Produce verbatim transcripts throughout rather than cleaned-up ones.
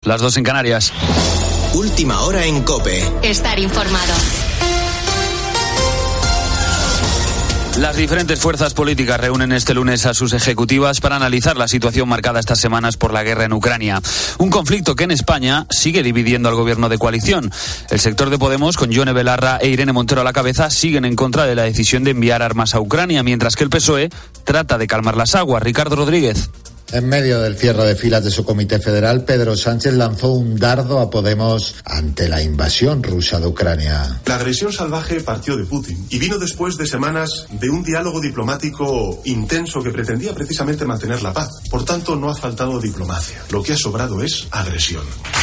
las dos en Canarias. Última hora en COPE. Estar informado. Las diferentes fuerzas políticas reúnen este lunes a sus ejecutivas para analizar la situación marcada estas semanas por la guerra en Ucrania. Un conflicto que en España sigue dividiendo al gobierno de coalición. El sector de Podemos, con Yone Belarra e Irene Montero a la cabeza, siguen en contra de la decisión de enviar armas a Ucrania, mientras que el P S O E trata de calmar las aguas. Ricardo Rodríguez. En medio del cierre de filas de su comité federal, Pedro Sánchez lanzó un dardo a Podemos ante la invasión rusa de Ucrania. La agresión salvaje partió de Putin y vino después de semanas de un diálogo diplomático intenso que pretendía precisamente mantener la paz. Por tanto, no ha faltado diplomacia. Lo que ha sobrado es agresión.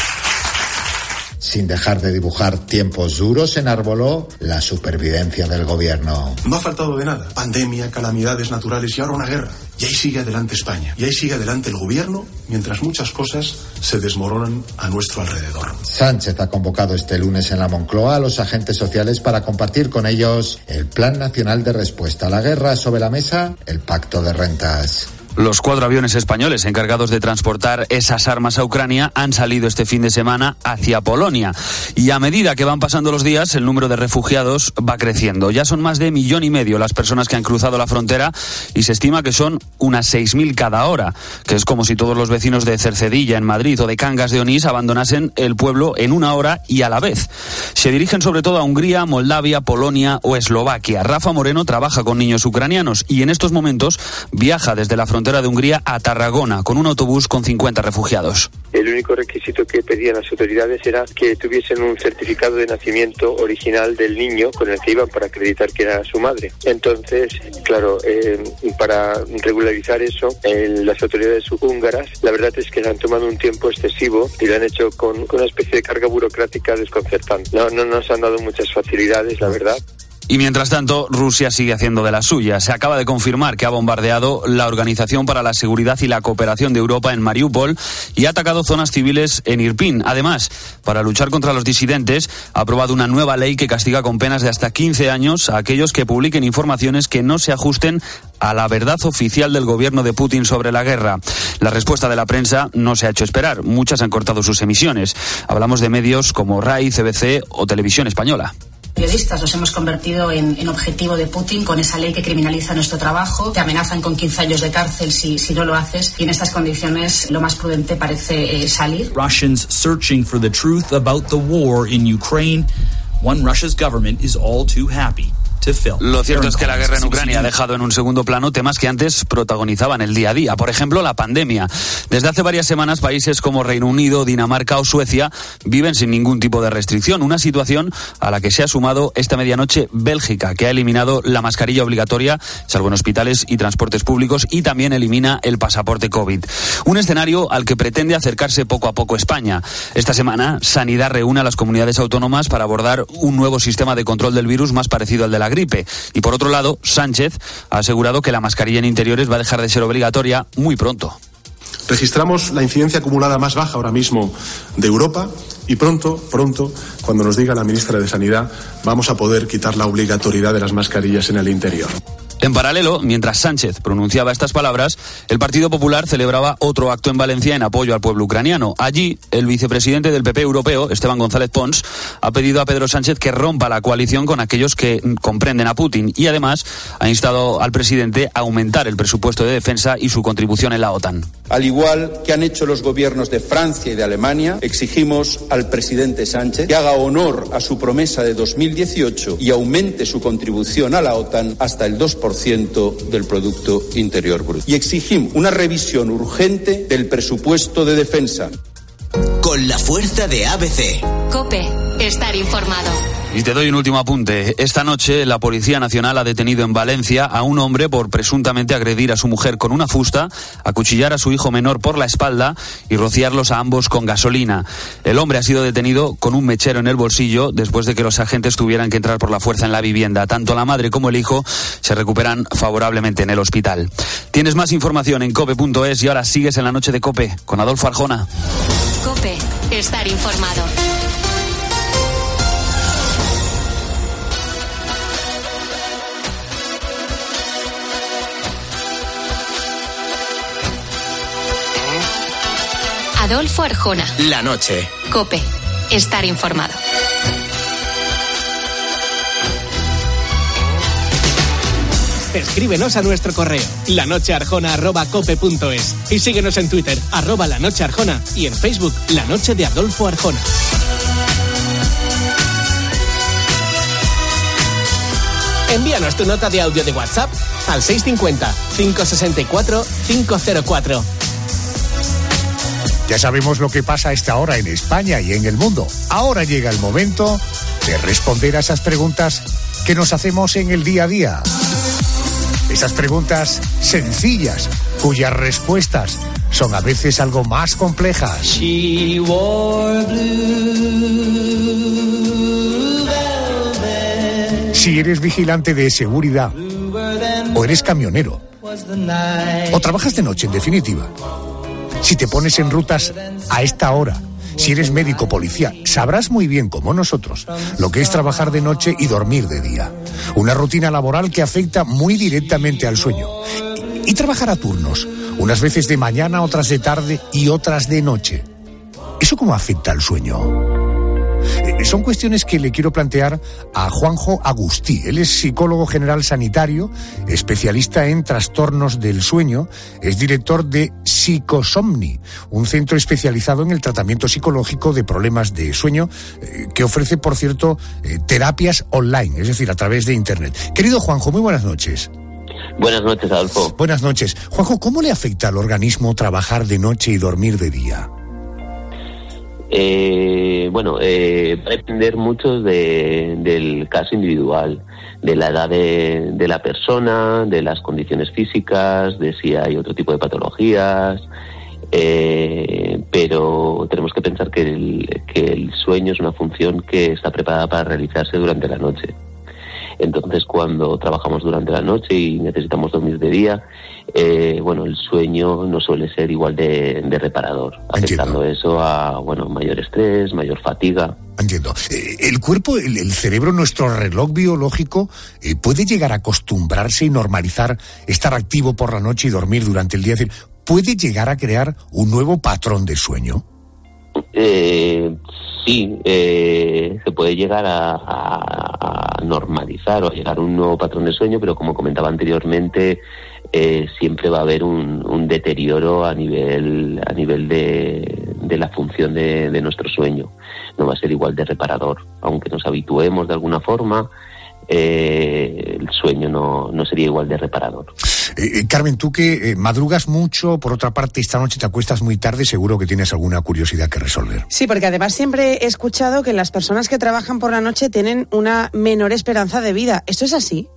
Sin dejar de dibujar tiempos duros, enarboló la supervivencia del gobierno. No ha faltado de nada. Pandemia, calamidades naturales y ahora una guerra. Y ahí sigue adelante España. Y ahí sigue adelante el gobierno, mientras muchas cosas se desmoronan a nuestro alrededor. Sánchez ha convocado este lunes en la Moncloa a los agentes sociales para compartir con ellos el Plan Nacional de Respuesta a la Guerra. Sobre la mesa, el Pacto de Rentas. Los cuatro aviones españoles encargados de transportar esas armas a Ucrania han salido este fin de semana hacia Polonia. Y a medida que van pasando los días, el número de refugiados va creciendo. Ya son más de millón y medio las personas que han cruzado la frontera y se estima que son unas seis mil cada hora, que es como si todos los vecinos de Cercedilla, en Madrid, o de Cangas de Onís abandonasen el pueblo en una hora y a la vez. Se dirigen sobre todo a Hungría, Moldavia, Polonia o Eslovaquia. Rafa Moreno trabaja con niños ucranianos y en estos momentos viaja desde la frontera de Hungría a Tarragona con un autobús con cincuenta refugiados. El único requisito que pedían las autoridades era que tuviesen un certificado de nacimiento original del niño con el que iban para acreditar que era su madre. Entonces, claro, eh, para regularizar eso, eh, las autoridades húngaras, la verdad es que han tomado un tiempo excesivo y lo han hecho con, con una especie de carga burocrática desconcertante. No, no nos han dado muchas facilidades, la verdad. Y mientras tanto, Rusia sigue haciendo de las suyas. Se acaba de confirmar que ha bombardeado la Organización para la Seguridad y la Cooperación de Europa en Mariupol y ha atacado zonas civiles en Irpin. Además, para luchar contra los disidentes, ha aprobado una nueva ley que castiga con penas de hasta quince años a aquellos que publiquen informaciones que no se ajusten a la verdad oficial del gobierno de Putin sobre la guerra. La respuesta de la prensa no se ha hecho esperar. Muchas han cortado sus emisiones. Hablamos de medios como RAI, C B C o Televisión Española. Periodistas nos hemos convertido en, en objetivo de Putin con esa ley que criminaliza nuestro trabajo. Te amenazan con quince años de cárcel si, si no lo haces. Y en estas condiciones lo más prudente parece eh, salir. Russians searching for the truth about the war in Ukraine. One Russia's government is all too happy. Lo cierto es que la guerra en Ucrania ha dejado en un segundo plano temas que antes protagonizaban el día a día. Por ejemplo, la pandemia. Desde hace varias semanas, países como Reino Unido, Dinamarca o Suecia viven sin ningún tipo de restricción. Una situación a la que se ha sumado esta medianoche Bélgica, que ha eliminado la mascarilla obligatoria, salvo en hospitales y transportes públicos, y también elimina el pasaporte COVID. Un escenario al que pretende acercarse poco a poco España. Esta semana, Sanidad reúne a las comunidades autónomas para abordar un nuevo sistema de control del virus más parecido al de la gripe. Y por otro lado, Sánchez ha asegurado que la mascarilla en interiores va a dejar de ser obligatoria muy pronto. Registramos la incidencia acumulada más baja ahora mismo de Europa y pronto, pronto, cuando nos diga la ministra de Sanidad, vamos a poder quitar la obligatoriedad de las mascarillas en el interior. En paralelo, mientras Sánchez pronunciaba estas palabras, el Partido Popular celebraba otro acto en Valencia en apoyo al pueblo ucraniano. Allí, el vicepresidente del P P europeo, Esteban González Pons, ha pedido a Pedro Sánchez que rompa la coalición con aquellos que comprenden a Putin y además ha instado al presidente a aumentar el presupuesto de defensa y su contribución en la OTAN. Al igual que han hecho los gobiernos de Francia y de Alemania, exigimos al presidente Sánchez que haga honor a su promesa de dos mil dieciocho y aumente su contribución a la OTAN hasta el dos por ciento del Producto Interior Bruto. Y exigimos una revisión urgente del presupuesto de defensa. Con la fuerza de A B C. COPE, estar informado. Y te doy un último apunte. Esta noche la Policía Nacional ha detenido en Valencia a un hombre por presuntamente agredir a su mujer con una fusta, acuchillar a su hijo menor por la espalda y rociarlos a ambos con gasolina. El hombre ha sido detenido con un mechero en el bolsillo después de que los agentes tuvieran que entrar por la fuerza en la vivienda. Tanto la madre como el hijo se recuperan favorablemente en el hospital. Tienes más información en cope punto es y ahora sigues en la noche de COPE con Adolfo Arjona. COPE, estar informado. Adolfo Arjona. La noche. COPE. Estar informado. Escríbenos a nuestro correo lanochearjona arroba cope punto es y síguenos en Twitter arroba lanochearjona y en Facebook La Noche de Adolfo Arjona. Envíanos tu nota de audio de WhatsApp al seis cinco cero, cinco seis cuatro, cinco cero cuatro. Ya sabemos lo que pasa a esta hora en España y en el mundo. Ahora llega el momento de responder a esas preguntas que nos hacemos en el día a día. Esas preguntas sencillas, cuyas respuestas son a veces algo más complejas. She wore blue velvet. Si eres vigilante de seguridad, o eres camionero, o trabajas de noche, en definitiva. Si te pones en rutas a esta hora, si eres médico, policía, sabrás muy bien, como nosotros, lo que es trabajar de noche y dormir de día. Una rutina laboral que afecta muy directamente al sueño. Y trabajar a turnos, unas veces de mañana, otras de tarde y otras de noche. ¿Eso cómo afecta al sueño? Son cuestiones que le quiero plantear a Juanjo Agustí. Él es psicólogo general sanitario, especialista en trastornos del sueño, es director de Psicosomni, un centro especializado en el tratamiento psicológico de problemas de sueño, eh, que ofrece, por cierto, eh, terapias online, es decir, a través de Internet. Querido Juanjo, muy buenas noches. Buenas noches, Adolfo. Buenas noches. Juanjo, ¿cómo le afecta al organismo trabajar de noche y dormir de día? Eh, bueno, eh, va a depender mucho de, del caso individual, de la edad de, de la persona, de las condiciones físicas, de si hay otro tipo de patologías, eh, pero tenemos que pensar que el, que el sueño es una función que está preparada para realizarse durante la noche. Entonces, cuando trabajamos durante la noche y necesitamos dormir de día, eh, bueno, el sueño no suele ser igual de, de reparador, afectando eso a, bueno, mayor estrés, mayor fatiga. Entiendo. Eh, el cuerpo, el, el cerebro, nuestro reloj biológico, eh, puede llegar a acostumbrarse y normalizar estar activo por la noche y dormir durante el día. Es decir, ¿puede llegar a crear un nuevo patrón de sueño? Eh, sí, eh, se puede llegar a, a, a normalizar o a llegar a un nuevo patrón de sueño, pero como comentaba anteriormente, eh, siempre va a haber un, un deterioro a nivel a nivel de, de la función de, de nuestro sueño. No va a ser igual de reparador, aunque nos habituemos de alguna forma. Eh, el sueño no, no sería igual de reparador. Eh, Carmen, tú que eh, madrugas mucho, por otra parte esta noche te acuestas muy tarde, seguro que tienes alguna curiosidad que resolver. Sí, porque además siempre he escuchado que las personas que trabajan por la noche tienen una menor esperanza de vida. ¿Esto es así?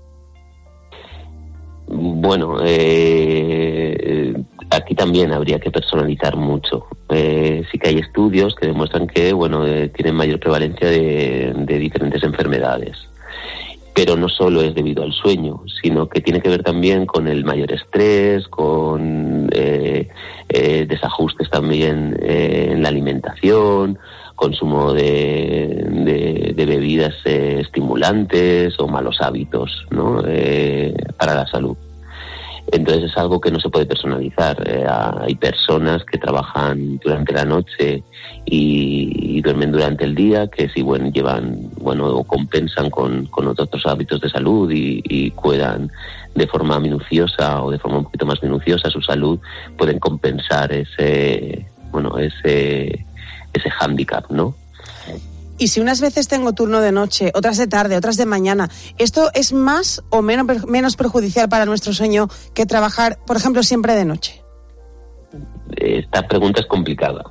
Bueno, eh, aquí también habría que personalizar mucho. Eh, sí que hay estudios que demuestran que, bueno, eh, tienen mayor prevalencia de, de diferentes enfermedades. Pero no solo es debido al sueño, sino que tiene que ver también con el mayor estrés, con eh, eh, desajustes también eh, en la alimentación, consumo de, de, de bebidas eh, estimulantes o malos hábitos, ¿no? eh, para la salud. Entonces es algo que no se puede personalizar. Eh, hay personas que trabajan durante la noche y, y duermen durante el día, que si bueno llevan, bueno, o compensan con, con otros hábitos de salud y, y cuidan de forma minuciosa o de forma un poquito más minuciosa su salud, pueden compensar ese, bueno, ese, ese hándicap, ¿no? Y si unas veces tengo turno de noche, otras de tarde, otras de mañana, ¿esto es más o menos, menos perjudicial para nuestro sueño que trabajar, por ejemplo, siempre de noche? Esta pregunta es complicada.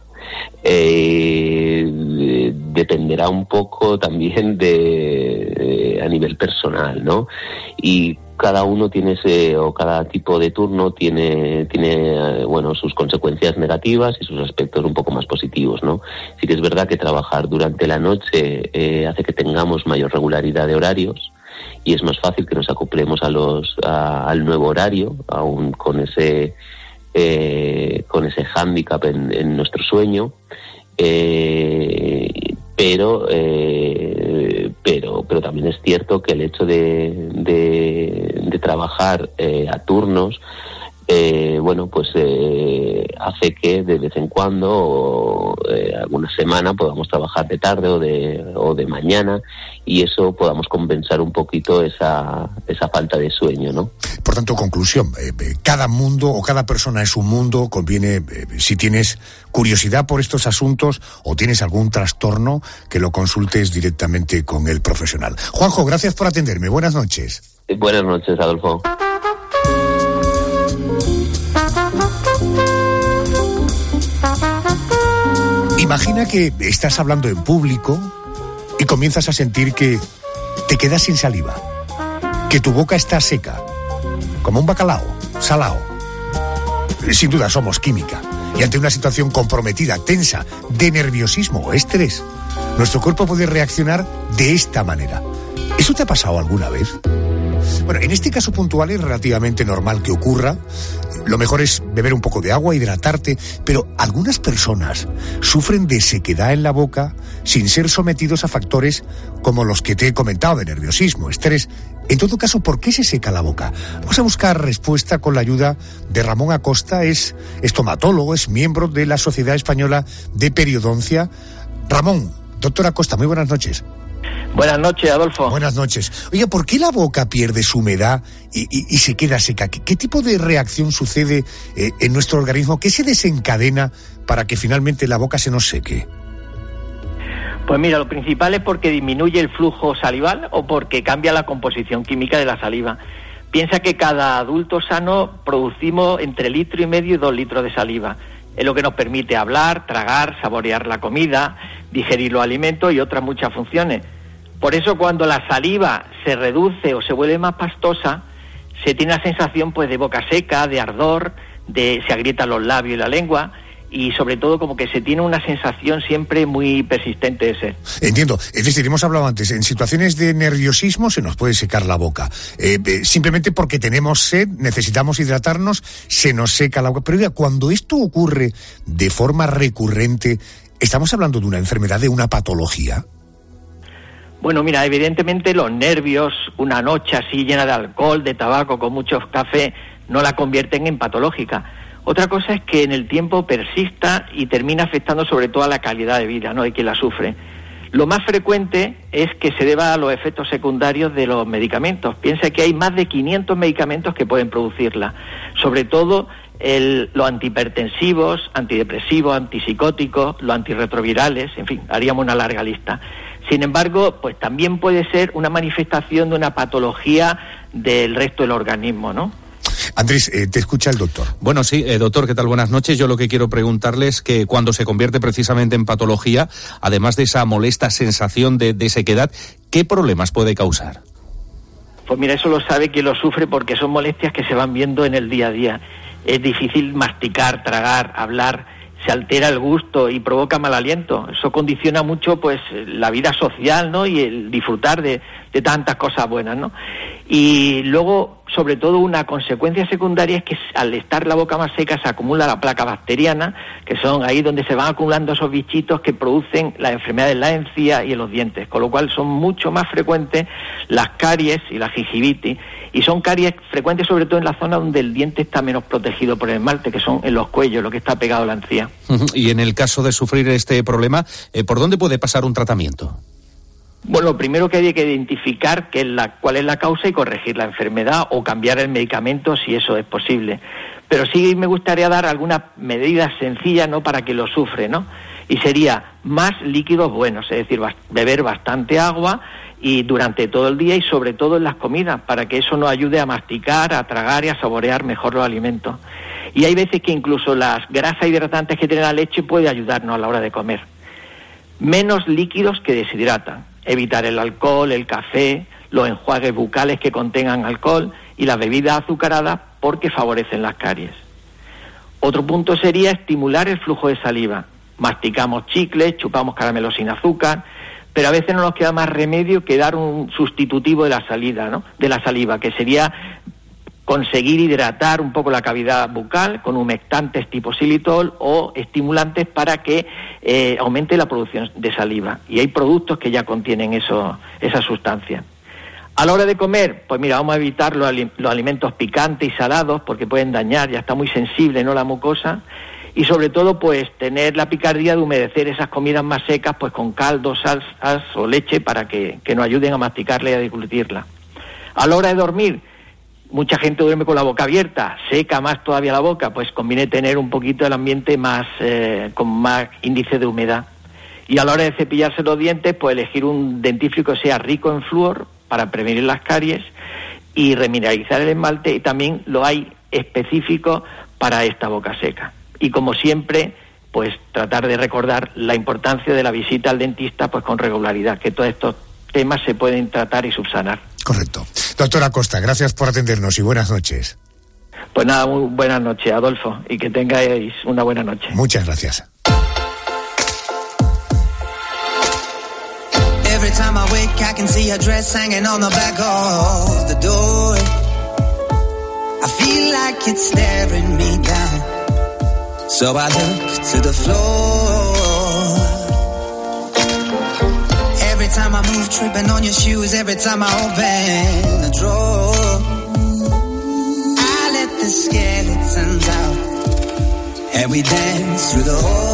Eh, dependerá un poco también de, de a nivel personal, ¿no? Y cada uno tiene ese, o cada tipo de turno tiene, tiene, bueno, sus consecuencias negativas y sus aspectos un poco más positivos, ¿no? Sí que es verdad que trabajar durante la noche eh, hace que tengamos mayor regularidad de horarios y es más fácil que nos acoplemos a los, a, al nuevo horario, aún con ese, eh, con ese hándicap en, en nuestro sueño, eh, pero, eh, pero, pero también es cierto que el hecho de, de, de trabajar eh, a turnos eh, bueno, pues eh, hace que de vez en cuando, o, eh, alguna semana, podamos trabajar de tarde o de, o de mañana, y eso podamos compensar un poquito esa, esa falta de sueño, ¿no? Por tanto, conclusión, eh, cada mundo o cada persona es un mundo. Conviene, eh, si tienes curiosidad por estos asuntos o tienes algún trastorno, que lo consultes directamente con el profesional. Juanjo, gracias por atenderme. Buenas noches. Buenas noches, Adolfo. Imagina que estás hablando en público y comienzas a sentir que te quedas sin saliva, que tu boca está seca, como un bacalao, salao. Sin duda somos química, y ante una situación comprometida, tensa, de nerviosismo o estrés, nuestro cuerpo puede reaccionar de esta manera. ¿Eso te ha pasado alguna vez? Bueno, en este caso puntual es relativamente normal que ocurra. Lo mejor es beber un poco de agua, hidratarte, pero algunas personas sufren de sequedad en la boca sin ser sometidos a factores como los que te he comentado, de nerviosismo, estrés. En todo caso, ¿por qué se seca la boca? Vamos a buscar respuesta con la ayuda de Ramón Acosta. Es estomatólogo, es miembro de la Sociedad Española de Periodoncia. Ramón, doctor Acosta, muy buenas noches. Buenas noches, Adolfo. Buenas noches. Oye, ¿por qué la boca pierde su humedad y, y, y se queda seca? ¿Qué, qué tipo de reacción sucede eh, en nuestro organismo? ¿Qué se desencadena para que finalmente la boca se nos seque? Pues mira, lo principal es porque disminuye el flujo salival o porque cambia la composición química de la saliva. Piensa que cada adulto sano producimos entre litro y medio y dos litros de saliva. Es lo que nos permite hablar, tragar, saborear la comida, digerir los alimentos y otras muchas funciones. Por eso, cuando la saliva se reduce o se vuelve más pastosa, se tiene la sensación pues de boca seca, de ardor, de se agrietan los labios y la lengua, y sobre todo como que se tiene una sensación siempre muy persistente de sed. Entiendo. Es decir, hemos hablado antes, en situaciones de nerviosismo se nos puede secar la boca. Eh, eh, simplemente porque tenemos sed, necesitamos hidratarnos, se nos seca la boca. Pero oiga, cuando esto ocurre de forma recurrente, ¿estamos hablando de una enfermedad, de una patología? Bueno, mira, evidentemente los nervios, una noche así llena de alcohol, de tabaco, con mucho café, no la convierten en patológica. Otra cosa es que en el tiempo persista y termina afectando sobre todo a la calidad de vida, ¿no?, de quien la sufre. Lo más frecuente es que se deba a los efectos secundarios de los medicamentos. Piensa que hay más de quinientos medicamentos que pueden producirla, sobre todo el, los antihipertensivos, antidepresivos, antipsicóticos, los antirretrovirales, en fin, haríamos una larga lista. Sin embargo, pues también puede ser una manifestación de una patología del resto del organismo, ¿no? Andrés, eh, te escucha el doctor. Bueno, sí, eh, doctor, ¿qué tal? Buenas noches. Yo lo que quiero preguntarle es que cuando se convierte precisamente en patología, además de esa molesta sensación de, de sequedad, ¿qué problemas puede causar? Pues mira, eso lo sabe quien lo sufre, porque son molestias que se van viendo en el día a día. Es difícil masticar, tragar, hablar, se altera el gusto y provoca mal aliento. Eso condiciona mucho pues la vida social, ¿no?, y el disfrutar de, de tantas cosas buenas, ¿no? Y luego, sobre todo, una consecuencia secundaria es que al estar la boca más seca se acumula la placa bacteriana, que son ahí donde se van acumulando esos bichitos que producen las enfermedades en la encía y en los dientes, con lo cual son mucho más frecuentes las caries y la gingivitis, y son caries frecuentes sobre todo en la zona donde el diente está menos protegido por el esmalte, que son en los cuellos, lo que está pegado a la encía. Y en el caso de sufrir este problema, ¿por dónde puede pasar un tratamiento? Bueno, lo primero que hay que identificar qué es la, cuál es la causa y corregir la enfermedad o cambiar el medicamento si eso es posible. Pero sí me gustaría dar algunas medidas sencillas, ¿no?, para que lo sufre, ¿no? Y sería más líquidos buenos, es decir, beber bastante agua y durante todo el día y sobre todo en las comidas, para que eso nos ayude a masticar, a tragar y a saborear mejor los alimentos. Y hay veces que incluso las grasas hidratantes que tiene la leche puede ayudarnos a la hora de comer. Menos líquidos que deshidratan. Evitar el alcohol, el café, los enjuagues bucales que contengan alcohol y las bebidas azucaradas porque favorecen las caries. Otro punto sería estimular el flujo de saliva. Masticamos chicles, chupamos caramelos sin azúcar, pero a veces no nos queda más remedio que dar un sustitutivo de la salida, ¿no?, de la saliva, que sería conseguir hidratar un poco la cavidad bucal con humectantes tipo xilitol o estimulantes para que eh, aumente la producción de saliva. Y hay productos que ya contienen eso, esa sustancia. A la hora de comer, pues mira, vamos a evitar los, los alimentos picantes y salados porque pueden dañar, ya está muy sensible, ¿no?, la mucosa. Y sobre todo, pues tener la picardía de humedecer esas comidas más secas, pues con caldo, salsas o leche para que, que nos ayuden a masticarla y a deglutirla. A la hora de dormir, mucha gente duerme con la boca abierta, seca más todavía la boca, pues conviene tener un poquito el ambiente más eh, con más índice de humedad. Y a la hora de cepillarse los dientes, pues elegir un dentífrico que sea rico en flúor para prevenir las caries y remineralizar el esmalte, y también lo hay específico para esta boca seca. Y como siempre, pues tratar de recordar la importancia de la visita al dentista pues con regularidad, que todos estos temas se pueden tratar y subsanar. Correcto. Doctora Costa, gracias por atendernos y buenas noches. Pues nada, muy buenas noches, Adolfo, y que tengáis una buena noche. Muchas gracias. Every time I wake, I can see her dress hanging on the back of the door. I feel like it's staring me down, so I look to the floor. Every time I move, tripping on your shoes. Every time I open the drawer, I let the skeletons out, and we dance through the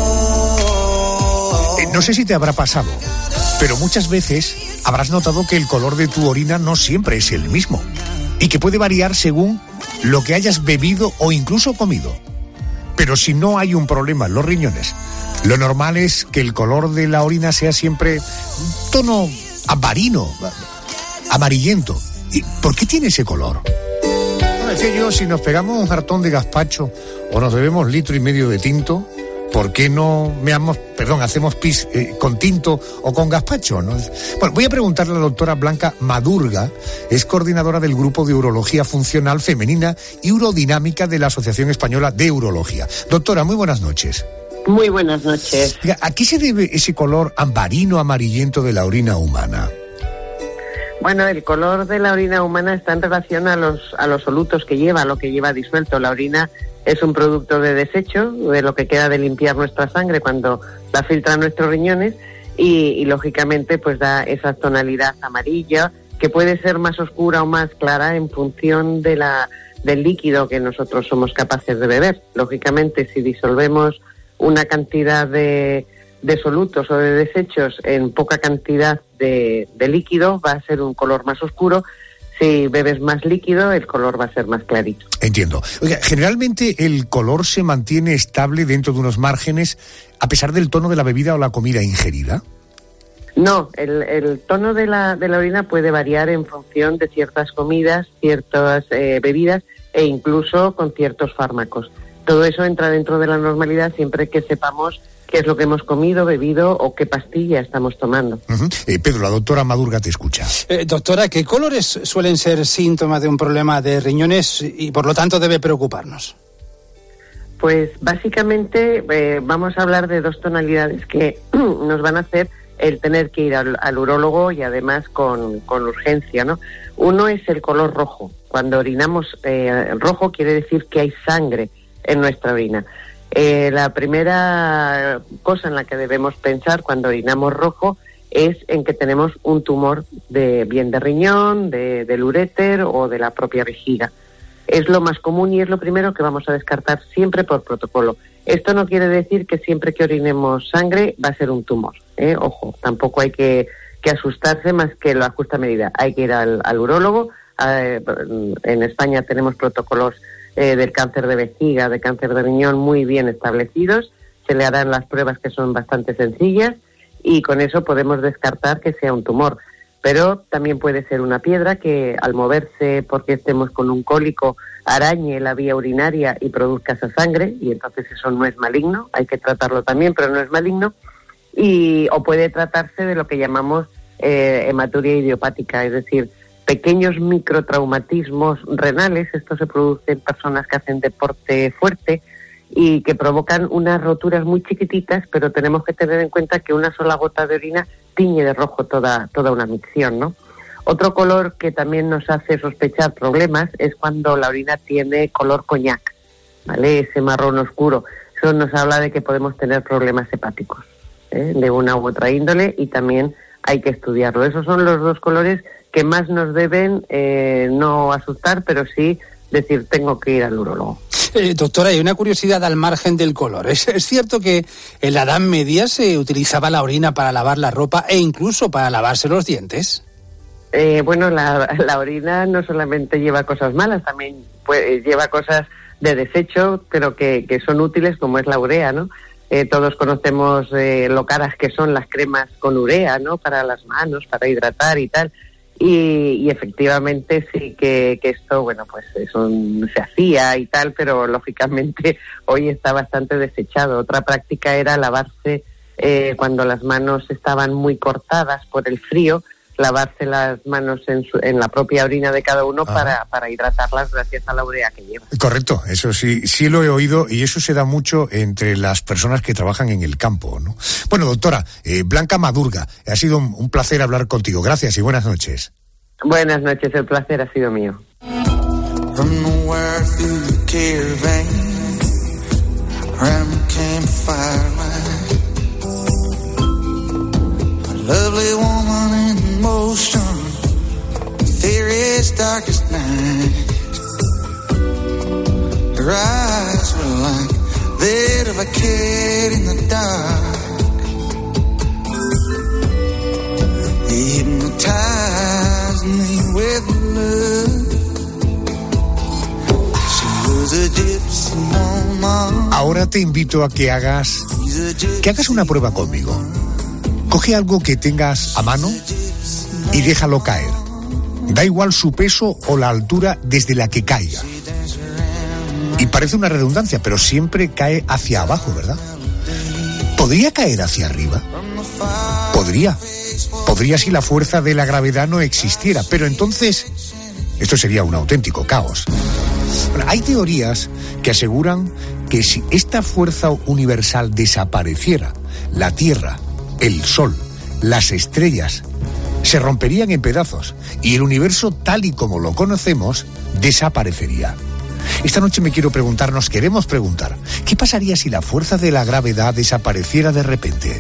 hole. Eh, no sé si te habrá pasado, pero muchas veces habrás notado que el color de tu orina no siempre es el mismo y que puede variar según lo que hayas bebido o incluso comido. Pero si no hay un problema en los riñones, lo normal es que el color de la orina sea siempre un tono ambarino, amarillento. ¿Y por qué tiene ese color? Como decía yo, si nos pegamos un jartón de gazpacho o nos bebemos litro y medio de tinto, ¿por qué no meamos, perdón, hacemos pis eh, con tinto o con gazpacho, ¿no? Bueno, voy a preguntarle a la doctora Blanca Madurga, es coordinadora del Grupo de Urología Funcional Femenina y Urodinámica de la Asociación Española de Urología. Doctora, muy buenas noches. Muy buenas noches. ¿A qué se debe ese color ambarino amarillento de la orina humana? Bueno, el color de la orina humana está en relación a los, a los solutos que lleva, lo que lleva disuelto. La orina es un producto de desecho, de lo que queda de limpiar nuestra sangre cuando la filtran nuestros riñones y, y lógicamente pues da esa tonalidad amarilla que puede ser más oscura o más clara en función de la, del líquido que nosotros somos capaces de beber. Lógicamente, si disolvemos una cantidad de, de solutos o de desechos en poca cantidad de, de líquido, va a ser un color más oscuro. Si bebes más líquido, el color va a ser más clarito. Entiendo. Oiga, generalmente el color se mantiene estable dentro de unos márgenes a pesar del tono de la bebida o la comida ingerida. No, el, el tono de la, de la orina puede variar en función de ciertas comidas, ciertas eh, bebidas e incluso con ciertos fármacos. Todo eso entra dentro de la normalidad siempre que sepamos qué es lo que hemos comido, bebido o qué pastilla estamos tomando. Uh-huh. Eh, Pedro, la doctora Madurga te escucha. Eh, doctora, ¿qué colores suelen ser síntomas de un problema de riñones y por lo tanto debe preocuparnos? Pues básicamente eh, vamos a hablar de dos tonalidades que nos van a hacer el tener que ir al, al urólogo y además con, con urgencia, ¿no? Uno es el color rojo. Cuando orinamos eh, rojo quiere decir que hay sangre en nuestra orina. Eh, la primera cosa en la que debemos pensar cuando orinamos rojo es en que tenemos un tumor de bien de riñón, de, del uréter o de la propia vejiga. Es lo más común y es lo primero que vamos a descartar siempre por protocolo. Esto no quiere decir que siempre que orinemos sangre va a ser un tumor, ¿eh? Ojo, tampoco hay que, que asustarse más que lo a justa medida. Hay que ir al, al urólogo. Eh, en España tenemos protocolos Eh, del cáncer de vejiga, de cáncer de riñón muy bien establecidos, se le harán las pruebas que son bastante sencillas y con eso podemos descartar que sea un tumor. Pero también puede ser una piedra que al moverse porque estemos con un cólico arañe la vía urinaria y produzca esa sangre y entonces eso no es maligno, hay que tratarlo también, pero no es maligno. Y, o puede tratarse de lo que llamamos eh, hematuria idiopática, es decir, pequeños microtraumatismos renales. Esto se produce en personas que hacen deporte fuerte y que provocan unas roturas muy chiquititas, pero tenemos que tener en cuenta que una sola gota de orina tiñe de rojo toda, toda una micción, ¿no? Otro color que también nos hace sospechar problemas es cuando la orina tiene color coñac, ¿vale? Ese marrón oscuro. Eso nos habla de que podemos tener problemas hepáticos, ¿eh? De una u otra índole y también hay que estudiarlo. Esos son los dos colores que más nos deben eh, no asustar, pero sí decir tengo que ir al urólogo. Eh, doctora, hay una curiosidad al margen del color. ¿Es, ¿Es cierto que en la Edad Media se utilizaba la orina para lavar la ropa e incluso para lavarse los dientes? Eh, bueno, la, la orina no solamente lleva cosas malas, también puede, lleva cosas de desecho, pero que, que son útiles, como es la urea, ¿no? Eh, todos conocemos eh, lo caras que son las cremas con urea, ¿no? Para las manos, para hidratar y tal. Y, y efectivamente sí que, que esto, bueno, pues eso se hacía y tal, pero lógicamente hoy está bastante desechado. Otra práctica era lavarse eh, cuando las manos estaban muy cortadas por el frío, lavarse las manos en, su, en la propia orina de cada uno para, para hidratarlas gracias a la urea que lleva. Correcto, eso sí, sí lo he oído y eso se da mucho entre las personas que trabajan en el campo, ¿no? Bueno, doctora, eh, Blanca Madurga, ha sido un, un placer hablar contigo. Gracias y buenas noches. Buenas noches, el placer ha sido mío. Lovely woman in motion, theory's darkest night. Her eyes were like that of a kid in the dark. They hypnotized me with love. She was a gypsy woman. Ahora te invito a que hagas, que hagas una prueba conmigo. Coge algo que tengas a mano y déjalo caer. Da igual su peso o la altura desde la que caiga. Y parece una redundancia, pero siempre cae hacia abajo, ¿verdad? ¿Podría caer hacia arriba? Podría. Podría si la fuerza de la gravedad no existiera, pero entonces esto sería un auténtico caos. Bueno, hay teorías que aseguran que si esta fuerza universal desapareciera, la Tierra, el Sol, las estrellas, se romperían en pedazos y el universo tal y como lo conocemos desaparecería. Esta noche me quiero preguntar, nos queremos preguntar, ¿qué pasaría si la fuerza de la gravedad desapareciera de repente?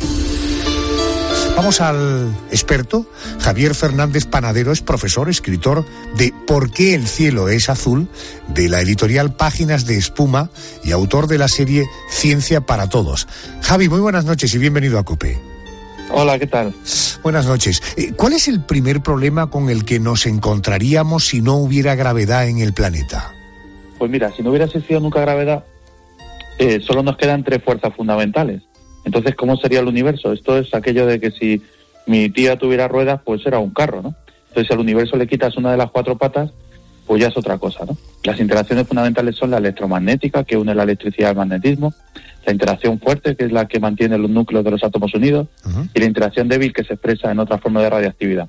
Vamos al experto. Javier Fernández Panadero es profesor, escritor de ¿Por qué el cielo es azul?, de la editorial Páginas de Espuma y autor de la serie Ciencia para Todos. Javi, muy buenas noches y bienvenido a COPE. Hola, ¿qué tal? Buenas noches. ¿Cuál es el primer problema con el que nos encontraríamos si no hubiera gravedad en el planeta? Pues mira, si no hubiera existido nunca gravedad, eh, solo nos quedan tres fuerzas fundamentales. Entonces, ¿cómo sería el universo? Esto es aquello de que si mi tía tuviera ruedas, pues era un carro, ¿no? Entonces, si al universo le quitas una de las cuatro patas, pues ya es otra cosa, ¿no? Las interacciones fundamentales son la electromagnética, que une la electricidad al magnetismo, la interacción fuerte, que es la que mantiene los núcleos de los átomos unidos, uh-huh. y la interacción débil, que se expresa en otra forma de radiactividad.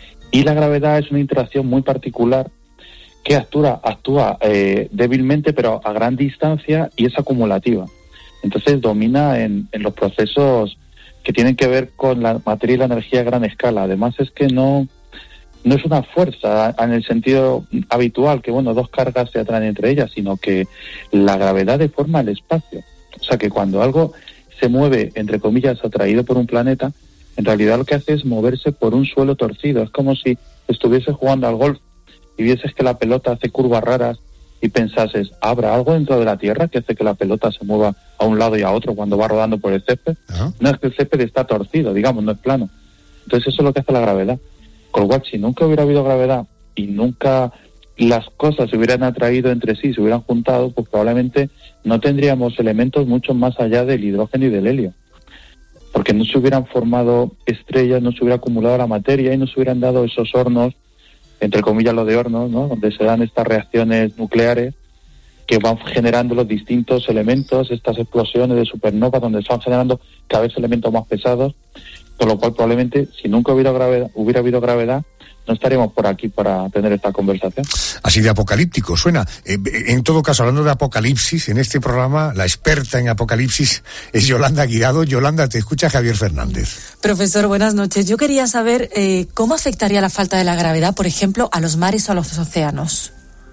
Y la gravedad es una interacción muy particular que actúa, actúa eh, débilmente, pero a gran distancia, y es acumulativa. Entonces domina en, en los procesos que tienen que ver con la materia y la energía a gran escala. Además es que no, no es una fuerza en el sentido habitual, que bueno, dos cargas se atraen entre ellas, sino que la gravedad deforma el espacio. O sea que cuando algo se mueve, entre comillas, atraído por un planeta, en realidad lo que hace es moverse por un suelo torcido. Es como si estuviese jugando al golf y vieses que la pelota hace curvas raras y pensases, ¿habrá algo dentro de la Tierra que hace que la pelota se mueva a un lado y a otro cuando va rodando por el césped? Uh-huh. No, es que el césped está torcido, digamos, no es plano. Entonces eso es lo que hace la gravedad. Con lo cual, si nunca hubiera habido gravedad y nunca las cosas se hubieran atraído entre sí, se hubieran juntado, pues probablemente no tendríamos elementos mucho más allá del hidrógeno y del helio. Porque no se hubieran formado estrellas, no se hubiera acumulado la materia y no se hubieran dado esos hornos, entre comillas lo de hornos, ¿no?, donde se dan estas reacciones nucleares que van generando los distintos elementos, estas explosiones de supernovas donde se van generando cada vez elementos más pesados, por lo cual probablemente si nunca hubiera gravedad, hubiera habido gravedad, no estaríamos por aquí para tener esta conversación. Así de apocalíptico suena. Eh, en todo caso, hablando de apocalipsis, en este programa la experta en apocalipsis es Yolanda Guirado. Yolanda, te escucha Javier Fernández. Profesor, buenas noches. Yo quería saber eh, cómo afectaría la falta de la gravedad, por ejemplo, a los mares o a los océanos.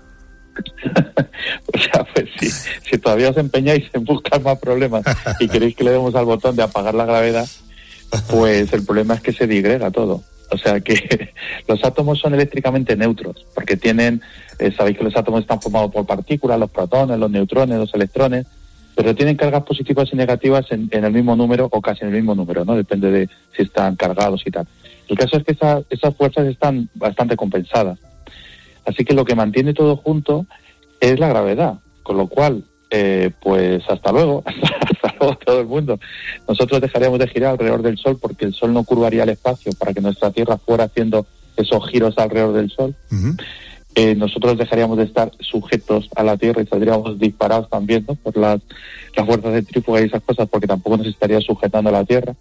O sea, pues sí, si todavía os empeñáis en buscar más problemas y queréis que le demos al botón de apagar la gravedad, pues el problema es que se digrega todo. O sea que los átomos son eléctricamente neutros, porque tienen, eh, sabéis que los átomos están formados por partículas, los protones, los neutrones, los electrones, pero tienen cargas positivas y negativas en, en el mismo número o casi en el mismo número, ¿no? Depende de si están cargados y tal. El caso es que esa, esas fuerzas están bastante compensadas. Así que lo que mantiene todo junto es la gravedad, con lo cual, eh, pues hasta luego, hasta, hasta luego todo el mundo. Nosotros dejaríamos de girar alrededor del Sol porque el Sol no curvaría el espacio para que nuestra Tierra fuera haciendo esos giros alrededor del Sol. Uh-huh. Eh, nosotros dejaríamos de estar sujetos a la Tierra y saldríamos disparados también, ¿no? Por las, las fuerzas centrífugas y esas cosas, porque tampoco nos estaría sujetando a la Tierra.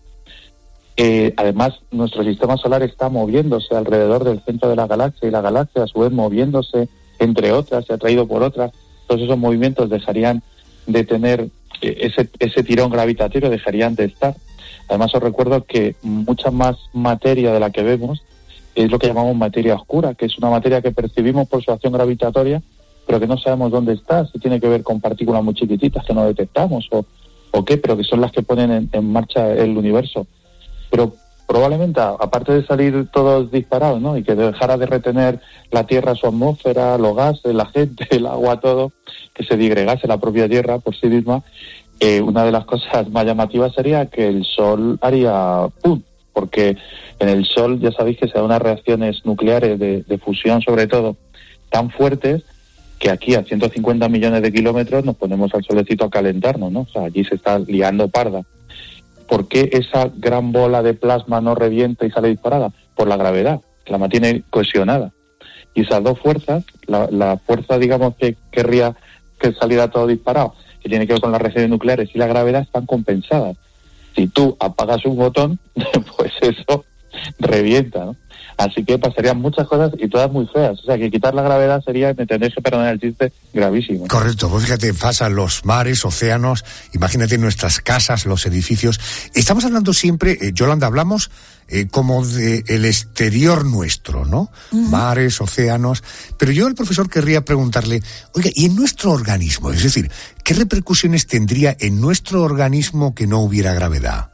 Eh, además, nuestro sistema solar está moviéndose alrededor del centro de la galaxia y la galaxia a su vez moviéndose entre otras, atraído por otras. Todos esos movimientos dejarían de tener eh, ese, ese tirón gravitatorio, dejarían de estar. Además, os recuerdo que mucha más materia de la que vemos es lo que llamamos materia oscura, que es una materia que percibimos por su acción gravitatoria, pero que no sabemos dónde está, si tiene que ver con partículas muy chiquititas que no detectamos o, o qué, pero que son las que ponen en, en marcha el universo. Pero probablemente, aparte de salir todos disparados, ¿no? Y que dejara de retener la Tierra su atmósfera, los gases, la gente, el agua, todo, que se digregase la propia Tierra por sí misma, eh, una de las cosas más llamativas sería que el Sol haría ¡pum! Porque en el Sol ya sabéis que se dan unas reacciones nucleares de, de fusión, sobre todo, tan fuertes que aquí a ciento cincuenta millones de kilómetros nos ponemos al solecito a calentarnos, ¿no? O sea, allí se está liando parda. ¿Por qué esa gran bola de plasma no revienta y sale disparada? Por la gravedad, que la mantiene cohesionada. Y esas dos fuerzas, la, la fuerza, digamos, que querría que saliera todo disparado, que tiene que ver con las reacciones nucleares y la gravedad, están compensadas. Si tú apagas un botón, pues eso revienta, ¿no? Así que pasarían muchas cosas y todas muy feas. O sea, que quitar la gravedad sería, me tendréis que perdonar el chiste, gravísimo. Correcto. Pues fíjate, pasan los mares, océanos, imagínate nuestras casas, los edificios. Estamos hablando siempre, eh, Yolanda, hablamos eh, como de el exterior nuestro, ¿no? Uh-huh. Mares, océanos. Pero yo al profesor querría preguntarle, oiga, ¿y en nuestro organismo? Es decir, ¿qué repercusiones tendría en nuestro organismo que no hubiera gravedad?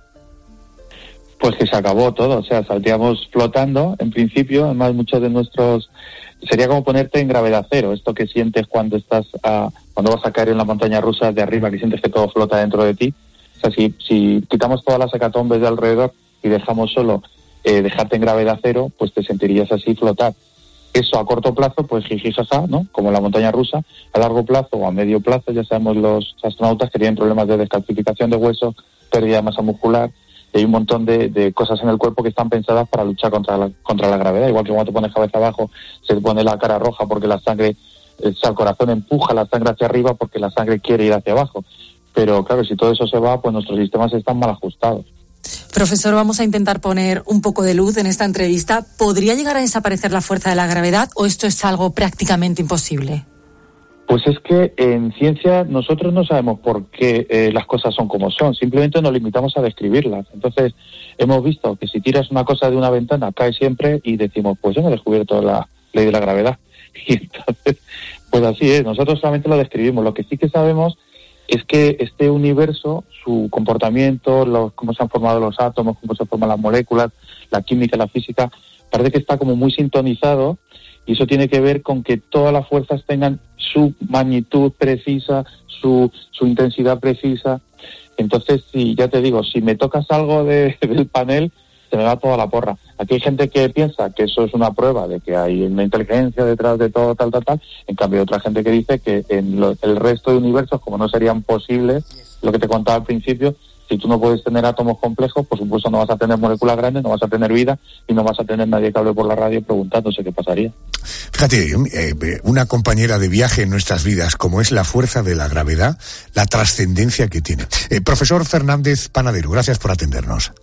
Pues que se acabó todo, o sea, saldríamos flotando, en principio, además muchos de nuestros... Sería como ponerte en gravedad cero, esto que sientes cuando estás a, cuando vas a caer en la montaña rusa de arriba, que sientes que todo flota dentro de ti. O sea, si, si quitamos todas las hecatombes de alrededor y dejamos solo eh, dejarte en gravedad cero, pues te sentirías así flotar. Eso a corto plazo, pues jiji jaja, ¿no? Como la montaña rusa. A largo plazo o a medio plazo, ya sabemos los astronautas que tienen problemas de descalcificación de huesos, pérdida de masa muscular. Y hay un montón de, de cosas en el cuerpo que están pensadas para luchar contra la, contra la gravedad. Igual que cuando te pones cabeza abajo, se te pone la cara roja porque la sangre, o sea, el corazón empuja la sangre hacia arriba porque la sangre quiere ir hacia abajo. Pero claro, si todo eso se va, pues nuestros sistemas están mal ajustados. Profesor, vamos a intentar poner un poco de luz en esta entrevista. ¿Podría llegar a desaparecer la fuerza de la gravedad o esto es algo prácticamente imposible? Pues es que en ciencia nosotros no sabemos por qué eh, las cosas son como son, simplemente nos limitamos a describirlas. Entonces hemos visto que si tiras una cosa de una ventana cae siempre y decimos, pues yo no he descubierto la ley de la gravedad. Y entonces, pues así es, nosotros solamente lo describimos. Lo que sí que sabemos es que este universo, su comportamiento, los, cómo se han formado los átomos, cómo se forman las moléculas, la química, la física, parece que está como muy sintonizado. Y eso tiene que ver con que todas las fuerzas tengan su magnitud precisa, su, su intensidad precisa. Entonces, si ya te digo, si me tocas algo de, del panel, se me va toda la porra. Aquí hay gente que piensa que eso es una prueba de que hay una inteligencia detrás de todo, tal, tal, tal. En cambio, hay otra gente que dice que en lo, el resto de universos, como no serían posibles, lo que te contaba al principio, si tú no puedes tener átomos complejos, por supuesto no vas a tener moléculas grandes, no vas a tener vida y no vas a tener nadie que hable por la radio preguntándose qué pasaría. Fíjate, eh, una compañera de viaje en nuestras vidas, como es la fuerza de la gravedad, la trascendencia que tiene. Eh, profesor Fernández Panadero, gracias por atendernos.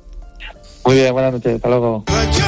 Muy bien, buenas noches, hasta luego.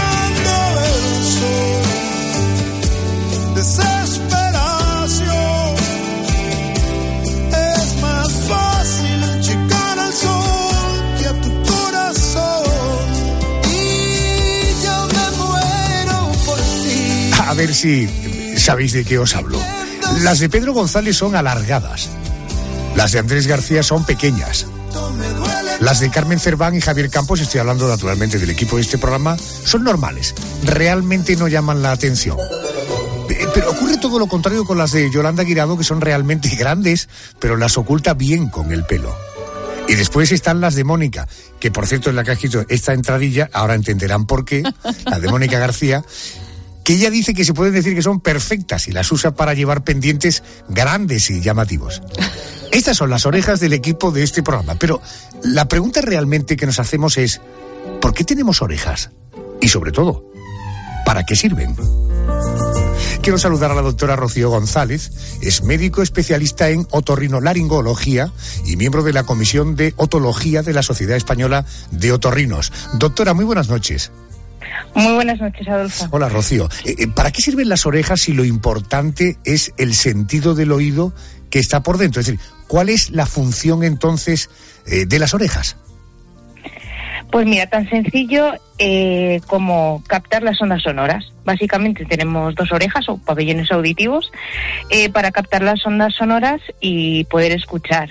A ver si sabéis de qué os hablo. Las de Pedro González son alargadas. Las de Andrés García son pequeñas. Las de Carmen Cerván y Javier Campos, estoy hablando naturalmente del equipo de este programa, son normales, realmente no llaman la atención. Pero ocurre todo lo contrario con las de Yolanda Guirado, que son realmente grandes, pero las oculta bien con el pelo. Y después están las de Mónica, que por cierto es la que ha escrito esta entradilla, ahora entenderán por qué, la de Mónica García, que ella dice que se pueden decir que son perfectas y las usa para llevar pendientes grandes y llamativos. Estas son las orejas del equipo de este programa, pero la pregunta realmente que nos hacemos es, ¿por qué tenemos orejas? Y sobre todo, ¿para qué sirven? Quiero saludar a la doctora Rocío González, es médico especialista en otorrinolaringología y miembro de la Comisión de Otología de la Sociedad Española de Otorrinos. Doctora, muy buenas noches. Muy buenas noches, Adolfo. Hola, Rocío. Eh, ¿Para qué sirven las orejas si lo importante es el sentido del oído que está por dentro? Es decir, ¿cuál es la función entonces eh, de las orejas? Pues mira, tan sencillo eh, como captar las ondas sonoras. Básicamente tenemos dos orejas o pabellones auditivos eh, para captar las ondas sonoras y poder escuchar.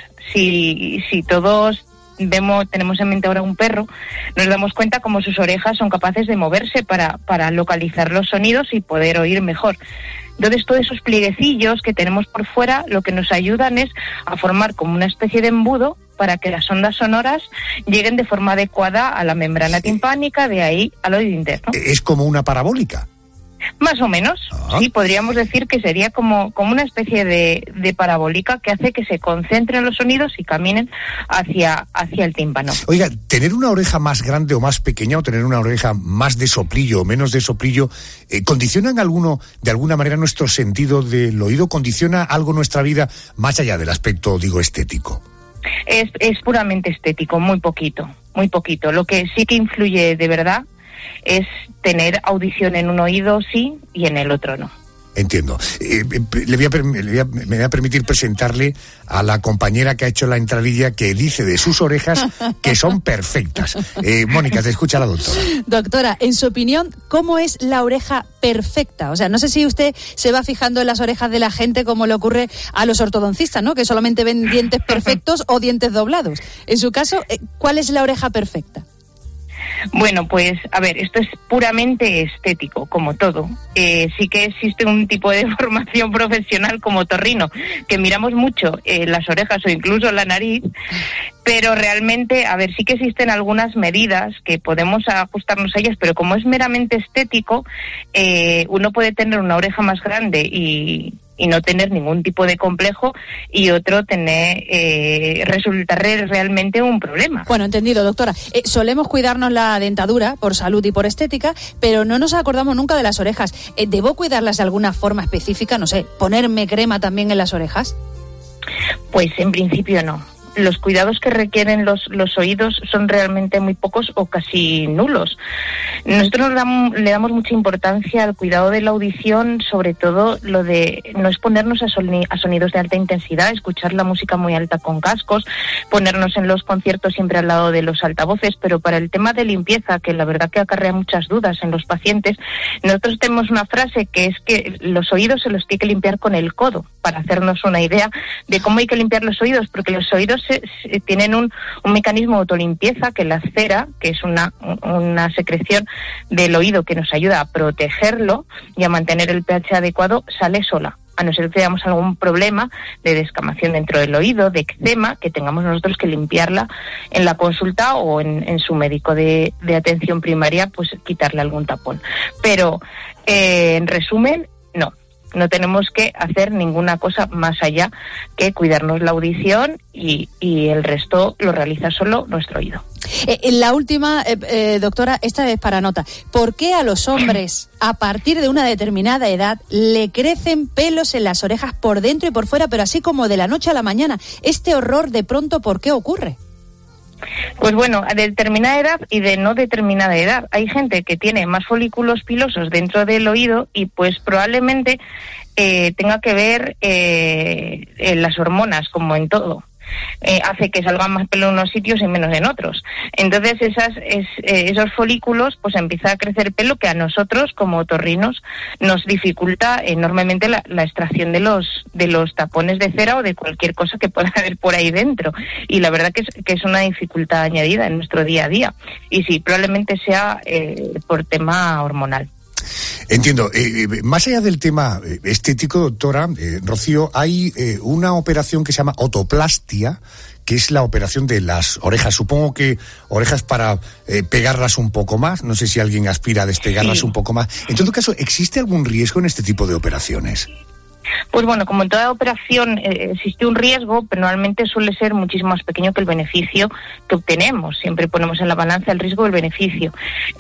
Si, si todos vemos, tenemos en mente ahora un perro, nos damos cuenta como sus orejas son capaces de moverse para, para localizar los sonidos y poder oír mejor. Entonces, todos esos plieguecillos que tenemos por fuera lo que nos ayudan es a formar como una especie de embudo para que las ondas sonoras lleguen de forma adecuada a la membrana timpánica, de ahí al oído interno. ¿Es como una parabólica? Más o menos, ah. sí, podríamos decir que sería como, como una especie de, de parabólica que hace que se concentren los sonidos y caminen hacia, hacia el tímpano. Oiga, ¿tener una oreja más grande o más pequeña o tener una oreja más de soplillo o menos de soplillo, eh, ¿condicionan alguno, de alguna manera nuestro sentido del oído? ¿Condiciona algo nuestra vida más allá del aspecto, digo, estético? Es, es puramente estético, muy poquito, muy poquito. Lo que sí que influye de verdad es tener audición en un oído sí y en el otro no. Entiendo. Eh, le voy a, le voy a, me voy a permitir presentarle a la compañera que ha hecho la entradilla, que dice de sus orejas que son perfectas. Eh, Mónica, te escucha la doctora. Doctora, en su opinión, ¿cómo es la oreja perfecta? O sea, no sé si usted se va fijando en las orejas de la gente como le ocurre a los ortodoncistas, ¿no? Que solamente ven dientes perfectos o dientes doblados. En su caso, ¿cuál es la oreja perfecta? Bueno, pues, a ver, esto es puramente estético, como todo. Eh, sí que existe un tipo de formación profesional como otorrino, que miramos mucho eh, las orejas o incluso la nariz, pero realmente, a ver, sí que existen algunas medidas que podemos ajustarnos a ellas, pero como es meramente estético, eh, uno puede tener una oreja más grande y... y no tener ningún tipo de complejo, y otro tener eh, resultar realmente un problema. Bueno, entendido, doctora. Eh, solemos cuidarnos la dentadura por salud y por estética, pero no nos acordamos nunca de las orejas. Eh, ¿Debo cuidarlas de alguna forma específica? No sé, ¿ponerme crema también en las orejas? Pues en principio no. Los cuidados que requieren los, los oídos son realmente muy pocos o casi nulos. Nosotros damos, le damos mucha importancia al cuidado de la audición, sobre todo lo de no exponernos a, soni, a sonidos de alta intensidad, escuchar la música muy alta con cascos, ponernos en los conciertos siempre al lado de los altavoces, pero para el tema de limpieza, que la verdad que acarrea muchas dudas en los pacientes, nosotros tenemos una frase que es que los oídos se los tiene que limpiar con el codo, para hacernos una idea de cómo hay que limpiar los oídos, porque los oídos se, se, tienen un, un mecanismo de autolimpieza, que la cera, que es una, una secreción del oído que nos ayuda a protegerlo y a mantener el pH adecuado, sale sola, a no ser que tengamos algún problema de descamación dentro del oído, de eczema, que tengamos nosotros que limpiarla en la consulta o en, en su médico de, de atención primaria, pues quitarle algún tapón. Pero, eh, en resumen, no. No tenemos que hacer ninguna cosa más allá que cuidarnos la audición y, y el resto lo realiza solo nuestro oído. Eh, la última, eh, eh, doctora, esta es para nota. ¿Por qué a los hombres, a partir de una determinada edad, le crecen pelos en las orejas por dentro y por fuera, pero así como de la noche a la mañana? Este horror, de pronto, ¿por qué ocurre? Pues bueno, de determinada edad y de no determinada edad. Hay gente que tiene más folículos pilosos dentro del oído y pues probablemente eh, tenga que ver eh, en las hormonas, como en todo. eh, hace que salgan más pelo en unos sitios y menos en otros. Entonces esas, es, eh, esos folículos, pues empieza a crecer pelo que a nosotros como otorrinos nos dificulta enormemente la, la extracción de los de los tapones de cera o de cualquier cosa que pueda haber por ahí dentro. Y la verdad que es, que es una dificultad añadida en nuestro día a día. Y sí, probablemente sea eh, por tema hormonal. Entiendo. Eh, más allá del tema estético, doctora eh, Rocío, hay eh, una operación que se llama otoplastia, que es la operación de las orejas. Supongo que orejas para eh, pegarlas un poco más. No sé si alguien aspira a despegarlas sí. un poco más. En todo caso, ¿existe algún riesgo en este tipo de operaciones? Pues bueno, como en toda operación eh, existe un riesgo, pero normalmente suele ser muchísimo más pequeño que el beneficio que obtenemos. Siempre ponemos en la balanza el riesgo y el beneficio.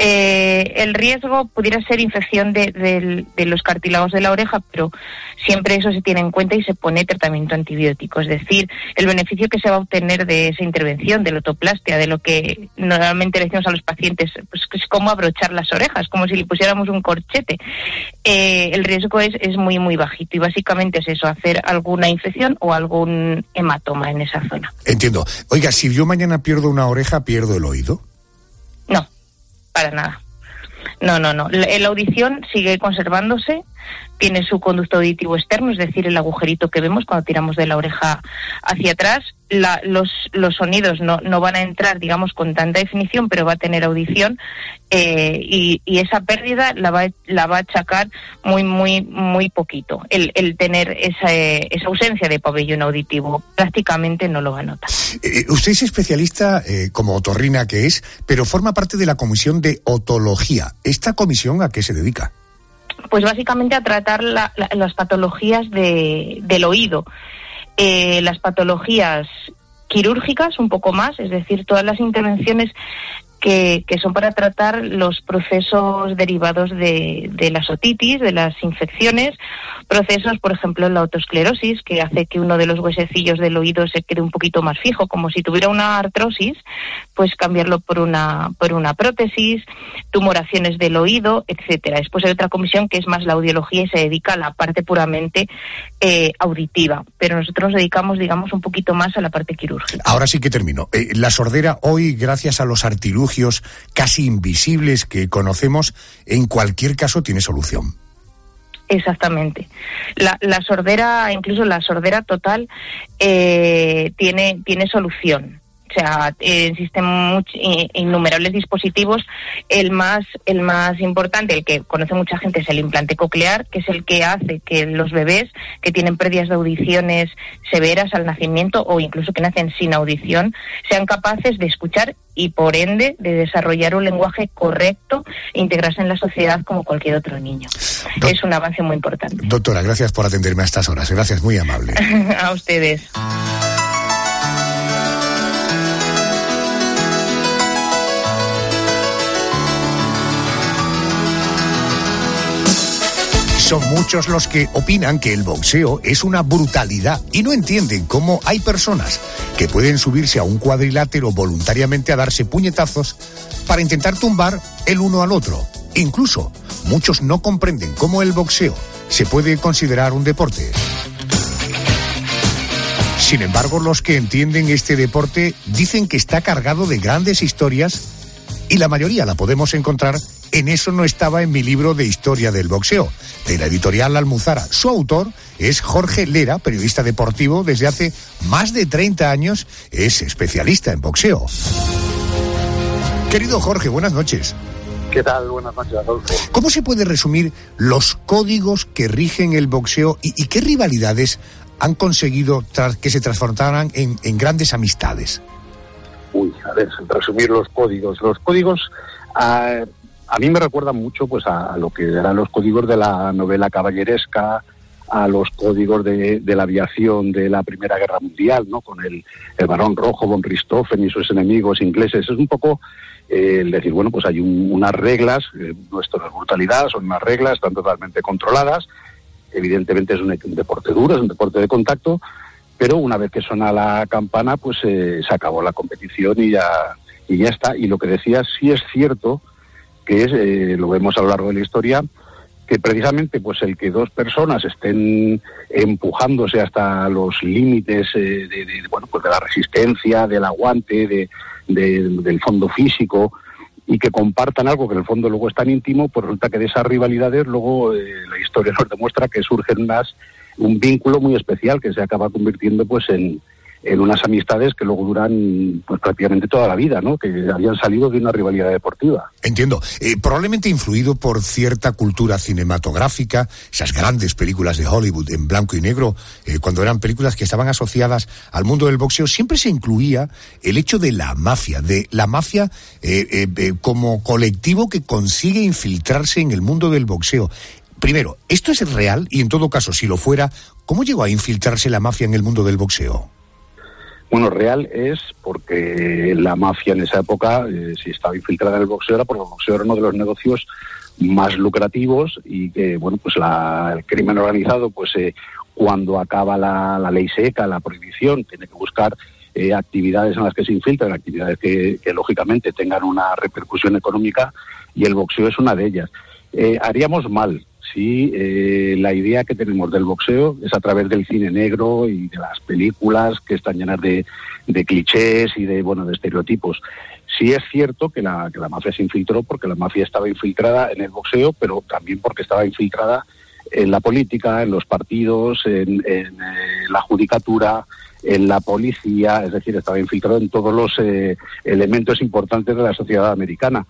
Eh, el riesgo pudiera ser infección de, de, de los cartílagos de la oreja, pero siempre eso se tiene en cuenta y se pone tratamiento antibiótico. Es decir, el beneficio que se va a obtener de esa intervención, de la otoplastia, de lo que normalmente le decimos a los pacientes, pues es como abrochar las orejas, como si le pusiéramos un corchete. Eh, el riesgo es, es muy, muy bajito y básicamente es eso, hacer alguna infección o algún hematoma en esa zona. Entiendo. Oiga, si yo mañana pierdo una oreja, ¿pierdo el oído? No, para nada. No, no, no. La, la audición sigue conservándose, tiene su conducto auditivo externo, es decir, el agujerito que vemos cuando tiramos de la oreja hacia atrás. La, los, los sonidos no, no van a entrar, digamos, con tanta definición, pero va a tener audición eh, y, y esa pérdida la va, la va a achacar muy, muy, muy poquito. El, el tener esa, esa ausencia de pabellón auditivo prácticamente no lo va a notar. Eh, usted es especialista, eh, como otorrina que es, pero forma parte de la Comisión de Otología. ¿Esta comisión a qué se dedica? Pues básicamente a tratar la, la, las patologías de, del oído. Eh, las patologías quirúrgicas un poco más, es decir, todas las intervenciones que, que son para tratar los procesos derivados de, de las otitis, de las infecciones, procesos, por ejemplo, la otosclerosis, que hace que uno de los huesecillos del oído se quede un poquito más fijo, como si tuviera una artrosis, pues cambiarlo por una por una prótesis, tumoraciones del oído, etcétera. Después hay otra comisión que es más la audiología y se dedica a la parte puramente eh, auditiva, pero nosotros nos dedicamos, digamos, un poquito más a la parte quirúrgica. Ahora sí que termino. Eh, la sordera hoy, gracias a los artilugios casi invisibles que conocemos, en cualquier caso tiene solución. Exactamente. La, la sordera, incluso la sordera total, eh, tiene, tiene solución. O sea, eh, existen much, eh, innumerables dispositivos. El más, el más importante, el que conoce mucha gente, es el implante coclear, que es el que hace que los bebés que tienen pérdidas de audiciones severas al nacimiento o incluso que nacen sin audición sean capaces de escuchar y, por ende, de desarrollar un lenguaje correcto e integrarse en la sociedad como cualquier otro niño. Do- es un avance muy importante. Doctora, gracias por atenderme a estas horas. Gracias, muy amable. A ustedes. Son muchos los que opinan que el boxeo es una brutalidad y no entienden cómo hay personas que pueden subirse a un cuadrilátero voluntariamente a darse puñetazos para intentar tumbar el uno al otro. Incluso muchos no comprenden cómo el boxeo se puede considerar un deporte. Sin embargo, los que entienden este deporte dicen que está cargado de grandes historias y la mayoría la podemos encontrar en Eso no estaba en mi libro de historia del boxeo, de la editorial Almuzara. Su autor es Jorge Lera, periodista deportivo desde hace más de treinta años, es especialista en boxeo. Querido Jorge, buenas noches. ¿Qué tal? Buenas noches, Adolfo. ¿Cómo se puede resumir los códigos que rigen el boxeo y, y qué rivalidades han conseguido tras que se transformaran en, en grandes amistades? Uy, a ver, resumir los códigos. Los códigos... Uh, A mí me recuerda mucho pues a lo que eran los códigos de la novela caballeresca, a los códigos de, de la aviación de la Primera Guerra Mundial, ¿no? Con el, el Barón Rojo, von Richthofen y sus enemigos ingleses. Es un poco eh, el decir, bueno, pues hay un, unas reglas, eh, nuestra brutalidad son unas reglas, están totalmente controladas. Evidentemente es un, un deporte duro, es un deporte de contacto, pero una vez que suena la campana, pues eh, se acabó la competición y ya, y ya está. Y lo que decías sí es cierto, que es, eh, lo vemos a lo largo de la historia, que precisamente pues el que dos personas estén empujándose hasta los límites eh, de, de, bueno, pues de la resistencia, del aguante, de, de, del fondo físico, y que compartan algo que en el fondo luego es tan íntimo, pues resulta que de esas rivalidades luego eh, la historia nos demuestra que surgen unas, un vínculo muy especial que se acaba convirtiendo pues en, en unas amistades que luego duran pues prácticamente toda la vida, ¿no? Que habían salido de una rivalidad deportiva. Entiendo. Eh, probablemente influido por cierta cultura cinematográfica, esas grandes películas de Hollywood en blanco y negro, eh, cuando eran películas que estaban asociadas al mundo del boxeo, siempre se incluía el hecho de la mafia, de la mafia eh, eh, eh, como colectivo que consigue infiltrarse en el mundo del boxeo. Primero, ¿esto es real? Y en todo caso, si lo fuera, ¿cómo llegó a infiltrarse la mafia en el mundo del boxeo? Bueno, real es porque la mafia en esa época, eh, si estaba infiltrada en el boxeo, era porque el boxeo era uno de los negocios más lucrativos y que, bueno, pues la, el crimen organizado, pues eh, cuando acaba la, la ley seca, la prohibición, tiene que buscar eh, actividades en las que se infiltran, actividades que, que lógicamente tengan una repercusión económica, y el boxeo es una de ellas. Eh, haríamos mal si eh, la idea que tenemos del boxeo es a través del cine negro y de las películas que están llenas de, de clichés y de, bueno, de estereotipos. Sí es cierto que la, que la mafia se infiltró porque la mafia estaba infiltrada en el boxeo, pero también porque estaba infiltrada en la política, en los partidos, en, en eh, la judicatura, en la policía, es decir, estaba infiltrado en todos los eh, elementos importantes de la sociedad americana.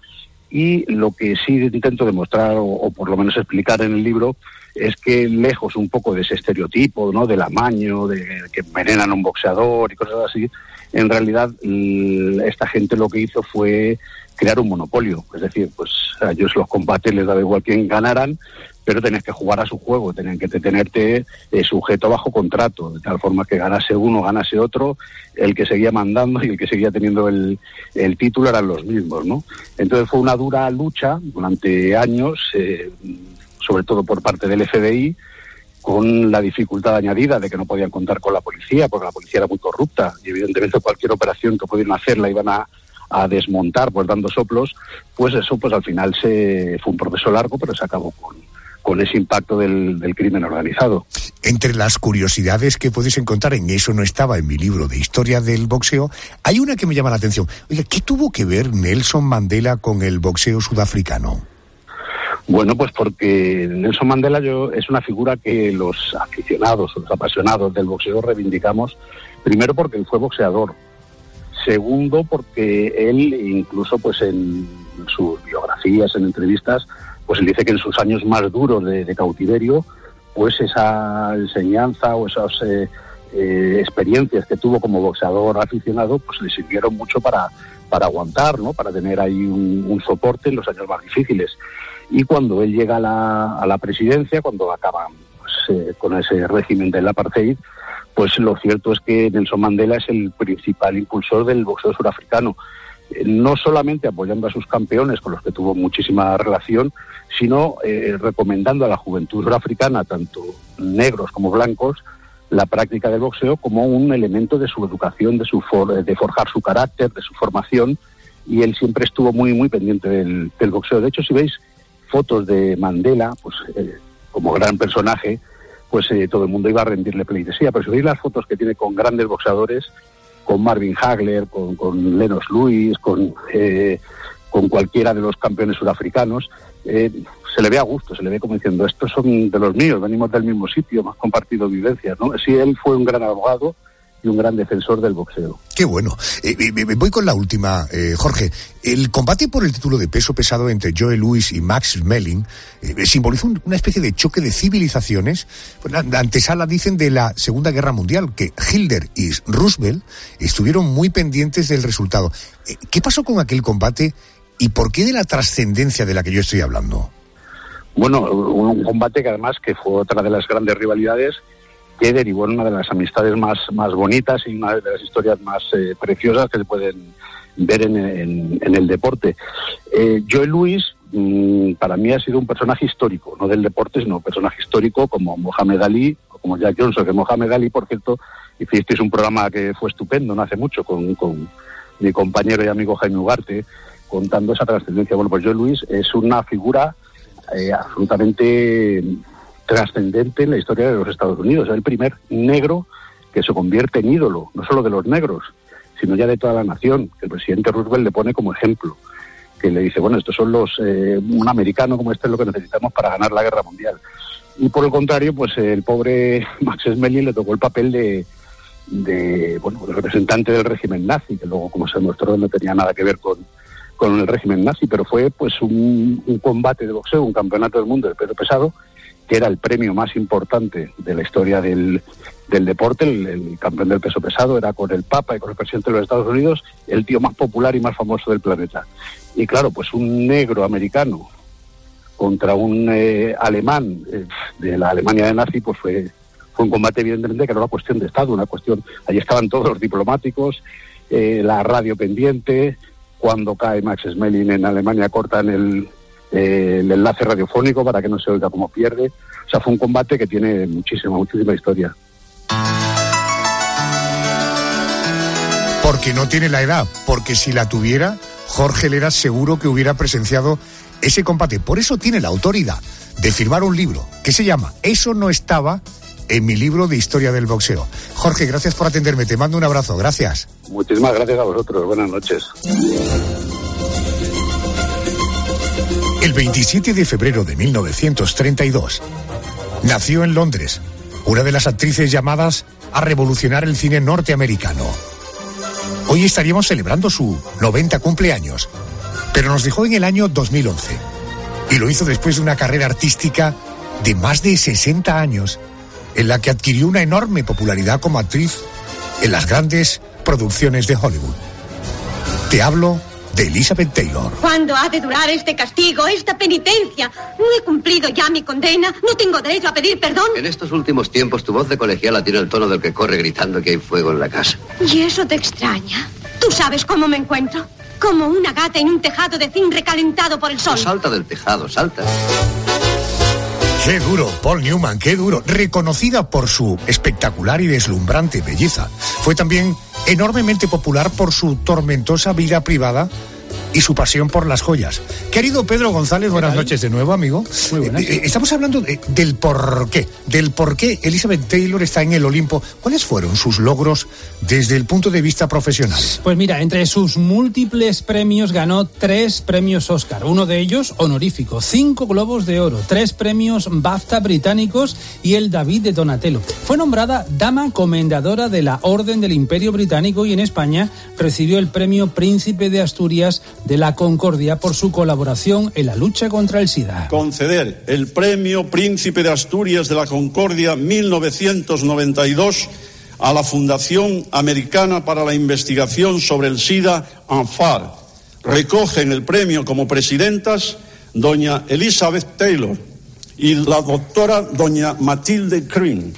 Y lo que sí intento demostrar, o, o por lo menos explicar en el libro, es que lejos un poco de ese estereotipo, ¿no?, del amaño, de que envenenan a un boxeador y cosas así, en realidad esta gente lo que hizo fue crear un monopolio. Es decir, pues a ellos los combates les daba igual quién ganaran, pero tenías que jugar a su juego, tenían que tenerte eh, sujeto bajo contrato, de tal forma que ganase uno, ganase otro, el que seguía mandando y el que seguía teniendo el, el título eran los mismos, ¿no? Entonces fue una dura lucha durante años, eh, sobre todo por parte del F B I, con la dificultad añadida de que no podían contar con la policía, porque la policía era muy corrupta, y evidentemente cualquier operación que pudieran hacer la iban a a desmontar, pues dando soplos. Pues eso, pues al final se fue un proceso largo, pero se acabó con, con ese impacto del, del crimen organizado. Entre las curiosidades que podéis encontrar, en eso no estaba en mi libro de historia del boxeo, hay una que me llama la atención. Oiga, ¿qué tuvo que ver Nelson Mandela con el boxeo sudafricano? Bueno, pues porque Nelson Mandela yo, es una figura que los aficionados, los apasionados del boxeo reivindicamos, primero porque él fue boxeador. Segundo, porque él, incluso pues en sus biografías, en entrevistas, pues él dice que en sus años más duros de, de cautiverio, pues esa enseñanza o esas eh, eh, experiencias que tuvo como boxeador aficionado, pues le sirvieron mucho para, para aguantar, ¿no? Para tener ahí un, un soporte en los años más difíciles. Y cuando él llega a la, a la presidencia, cuando acaban pues, eh, con ese régimen del apartheid, pues lo cierto es que Nelson Mandela es el principal impulsor del boxeo surafricano, eh, no solamente apoyando a sus campeones, con los que tuvo muchísima relación, sino eh, recomendando a la juventud surafricana, tanto negros como blancos, la práctica del boxeo como un elemento de su educación, de, su for- de forjar su carácter, de su formación, y él siempre estuvo muy, muy pendiente del, del boxeo. De hecho, si veis fotos de Mandela, pues eh, como gran personaje, pues eh, todo el mundo iba a rendirle pleitesía. Pero si veis las fotos que tiene con grandes boxeadores, con Marvin Hagler, con, con Lennox Lewis, con, eh, con cualquiera de los campeones surafricanos, eh, se le ve a gusto, se le ve como diciendo, estos son de los míos, venimos del mismo sitio, hemos compartido vivencias, ¿no? Sí, él fue un gran abogado y un gran defensor del boxeo. Qué bueno. Eh, eh, voy con la última, eh, Jorge. El combate por el título de peso pesado entre Joe Louis y Max Schmeling eh, simbolizó un, una especie de choque de civilizaciones. Pues la, la antesala, dicen, de la Segunda Guerra Mundial, que Hitler y Roosevelt estuvieron muy pendientes del resultado. Eh, ¿Qué pasó con aquel combate y por qué de la trascendencia de la que yo estoy hablando? Bueno, un combate que además que fue otra de las grandes rivalidades que derivó en una de las amistades más, más bonitas y una de las historias más eh, preciosas que se pueden ver en, en, en el deporte. Eh, Joe Louis, mmm, para mí ha sido un personaje histórico, no del deporte, sino un personaje histórico como Mohamed Ali o como Jack Johnson, que Mohamed Ali, por cierto, hicisteis un programa que fue estupendo, no hace mucho, con, con mi compañero y amigo Jaime Ugarte, contando esa trascendencia. Bueno, pues Joe Louis es una figura eh, absolutamente trascendente en la historia de los Estados Unidos. Es el primer negro que se convierte en ídolo, no solo de los negros, sino ya de toda la nación. El presidente Roosevelt le pone como ejemplo, que le dice, bueno, estos son los, eh, un americano como este es lo que necesitamos para ganar la guerra mundial. Y por el contrario, pues el pobre Max Schmeling le tocó el papel de, de bueno, el representante del régimen nazi, que luego, como se demostró, no tenía nada que ver con, con el régimen nazi, pero fue pues un, un combate de boxeo, un campeonato del mundo de peso pesado, que era el premio más importante de la historia del, del deporte. El, el campeón del peso pesado era con el Papa y con el presidente de los Estados Unidos, el tío más popular y más famoso del planeta. Y claro, pues un negro americano contra un eh, alemán eh, de la Alemania de nazi, pues fue, fue un combate evidentemente que era una cuestión de Estado, una cuestión, allí estaban todos los diplomáticos, eh, la radio pendiente, cuando cae Max Schmeling en Alemania cortan el, eh, el enlace radiofónico para que no se oiga cómo pierde. O sea, fue un combate que tiene muchísima, muchísima historia. Porque no tiene la edad, porque si la tuviera, Jorge Lera seguro que hubiera presenciado ese combate. Por eso tiene la autoridad de firmar un libro que se llama Eso no estaba en mi libro de historia del boxeo. Jorge, gracias por atenderme, te mando un abrazo, gracias. Muchísimas gracias a vosotros, buenas noches. El veintisiete de febrero de mil novecientos treinta y dos nació en Londres una de las actrices llamadas a revolucionar el cine norteamericano. Hoy estaríamos celebrando su noventa cumpleaños, pero nos dejó en el año dos mil once y lo hizo después de una carrera artística de más de sesenta años en la que adquirió una enorme popularidad como actriz en las grandes producciones de Hollywood. Te hablo de Elizabeth Taylor. ¿Cuándo ha de durar este castigo, esta penitencia? No he cumplido ya mi condena, no tengo derecho a pedir perdón. En estos últimos tiempos tu voz de colegiala tiene el tono del que corre gritando que hay fuego en la casa. ¿Y eso te extraña? ¿Tú sabes cómo me encuentro? Como una gata en un tejado de zinc recalentado por el sol. No, salta del tejado, salta. Qué duro, Paul Newman, qué duro. Reconocida por su espectacular y deslumbrante belleza, fue también enormemente popular por su tormentosa vida privada y su pasión por las joyas. Querido Pedro González, buenas noches de nuevo, amigo. Muy buenas. Eh, estamos hablando de, del por qué, del por qué Elizabeth Taylor está en el Olimpo. ¿Cuáles fueron sus logros desde el punto de vista profesional? Pues mira, entre sus múltiples premios ganó tres premios Oscar, uno de ellos honorífico, cinco Globos de Oro, tres premios BAFTA británicos y el David de Donatello. Fue nombrada Dama Comendadora de la Orden del Imperio Británico y en España recibió el premio Príncipe de Asturias de la Concordia por su colaboración en la lucha contra el SIDA. Conceder el premio Príncipe de Asturias de la Concordia mil novecientos noventa y dos a la Fundación Americana para la Investigación sobre el SIDA, ANFAR. Recogen el premio como presidentas doña Elizabeth Taylor y la doctora doña Matilde Green.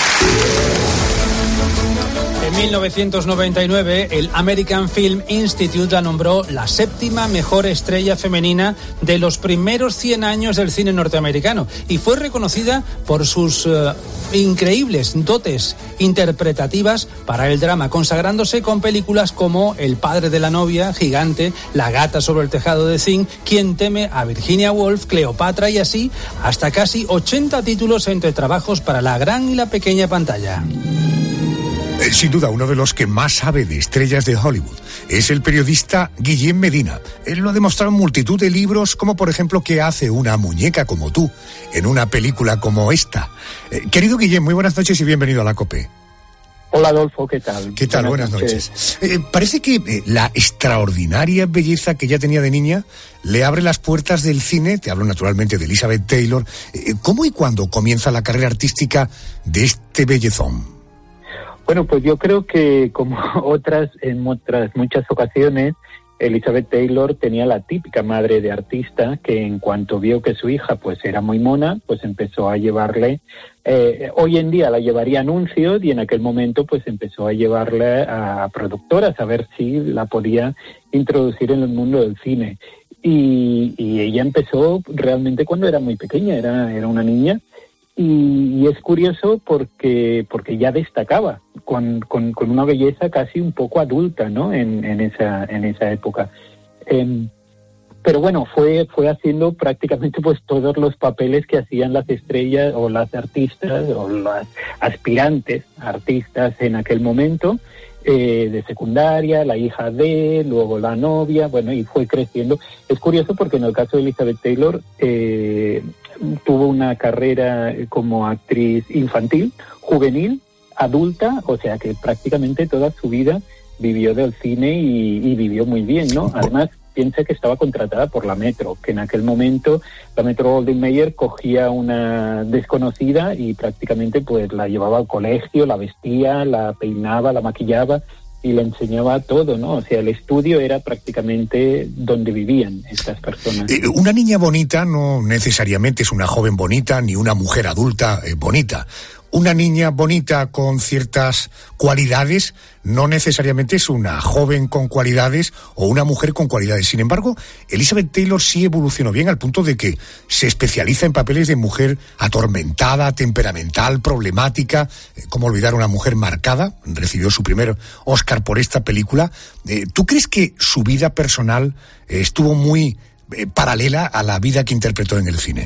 En mil novecientos noventa y nueve, el American Film Institute la nombró la séptima mejor estrella femenina de los primeros cien años del cine norteamericano y fue reconocida por sus uh, increíbles dotes interpretativas para el drama, consagrándose con películas como El padre de la novia, Gigante, La gata sobre el tejado de zinc, Quien teme a Virginia Woolf, Cleopatra y así hasta casi ochenta títulos entre trabajos para la gran y la pequeña pantalla. Sin duda, uno de los que más sabe de estrellas de Hollywood es el periodista Guillem Medina. Él lo ha demostrado en multitud de libros, como por ejemplo que hace una muñeca como tú en una película como esta. Eh, querido Guillem, muy buenas noches y bienvenido a la COPE. Hola Adolfo, ¿qué tal? ¿Qué tal? Buenas, buenas noches. noches. Eh, parece que eh, la extraordinaria belleza que ya tenía de niña le abre las puertas del cine. Te hablo naturalmente de Elizabeth Taylor. Eh, ¿Cómo y cuándo comienza la carrera artística de este bellezón? Bueno, pues yo creo que como otras en otras muchas ocasiones, Elizabeth Taylor tenía la típica madre de artista que en cuanto vio que su hija pues era muy mona, pues empezó a llevarle, eh, hoy en día la llevaría a anuncios y en aquel momento pues empezó a llevarle a productoras a ver si la podía introducir en el mundo del cine. Y, y ella empezó realmente cuando era muy pequeña, era, era una niña. Y, y es curioso porque porque ya destacaba con, con, con una belleza casi un poco adulta, ¿no? En, en esa en esa época. Eh, pero bueno, fue fue haciendo prácticamente pues todos los papeles que hacían las estrellas o las artistas o las aspirantes artistas en aquel momento, eh, de secundaria, la hija de, luego la novia, bueno, y fue creciendo. Es curioso porque en el caso de Elizabeth Taylor eh, tuvo una carrera como actriz infantil, juvenil, adulta, o sea que prácticamente toda su vida vivió del cine y, y vivió muy bien, ¿no? Además, piensa que estaba contratada por la Metro, que en aquel momento la Metro Goldwyn Mayer cogía una desconocida y prácticamente pues la llevaba al colegio, la vestía, la peinaba, la maquillaba y le enseñaba todo, ¿no? O sea, el estudio era prácticamente donde vivían estas personas. Eh, una niña bonita no necesariamente es una joven bonita ni una mujer adulta eh, bonita. Una niña bonita con ciertas cualidades no necesariamente es una joven con cualidades o una mujer con cualidades. Sin embargo, Elizabeth Taylor sí evolucionó bien al punto de que se especializa en papeles de mujer atormentada, temperamental, problemática. ¿Cómo olvidar una mujer marcada? Recibió su primer Oscar por esta película. Eh, ¿Tú crees que su vida personal eh, estuvo muy eh, paralela a la vida que interpretó en el cine?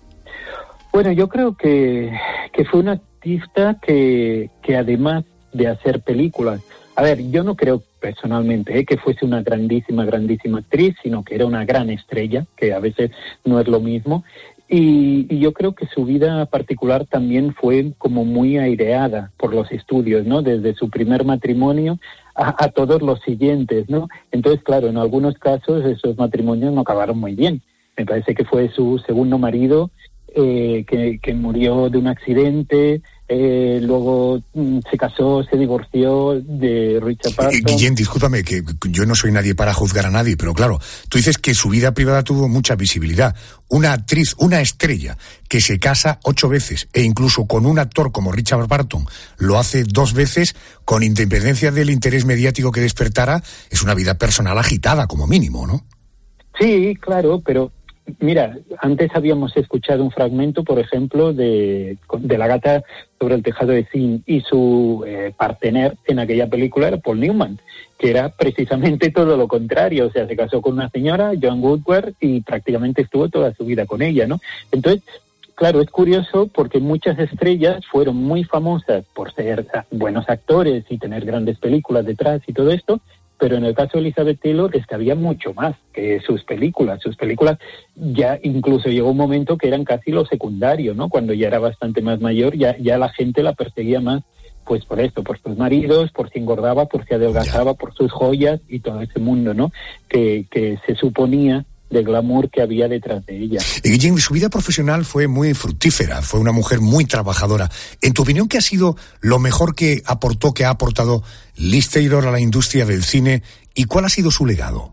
Bueno, yo creo que, que fue una artista que, que además de hacer películas, a ver, yo no creo personalmente eh, que fuese una grandísima, grandísima actriz, sino que era una gran estrella, que a veces no es lo mismo, y, y yo creo que su vida particular también fue como muy aireada por los estudios, ¿no? Desde su primer matrimonio a, a todos los siguientes, ¿no? Entonces, claro, en algunos casos esos matrimonios no acabaron muy bien. Me parece que fue su segundo marido, Eh, que, que murió de un accidente, eh, luego mm, se casó, se divorció de Richard Burton. Guillén, discúlpame, que yo no soy nadie para juzgar a nadie, pero claro, tú dices que su vida privada tuvo mucha visibilidad. Una actriz, una estrella, que se casa ocho veces, e incluso con un actor como Richard Burton lo hace dos veces, con independencia del interés mediático que despertara, es una vida personal agitada, como mínimo, ¿no? Sí, claro, pero mira, antes habíamos escuchado un fragmento, por ejemplo, de, de La gata sobre el tejado de zinc, y su eh, partener en aquella película era Paul Newman, que era precisamente todo lo contrario. O sea, se casó con una señora, Joan Woodward, y prácticamente estuvo toda su vida con ella, ¿no? Entonces, claro, es curioso porque muchas estrellas fueron muy famosas por ser buenos actores y tener grandes películas detrás y todo esto, pero en el caso de Elizabeth Taylor es que había mucho más que sus películas. Sus películas ya incluso llegó un momento que eran casi lo secundario, ¿no? Cuando ya era bastante más mayor, ya, ya la gente la perseguía más, pues por esto, por sus maridos, por si engordaba, por si adelgazaba, por sus joyas y todo ese mundo, ¿no? Que, que se suponía de glamour que había detrás de ella. Guillén, su vida profesional fue muy fructífera, fue una mujer muy trabajadora. En tu opinión, ¿qué ha sido lo mejor que aportó, que ha aportado Liz Taylor a la industria del cine, y cuál ha sido su legado?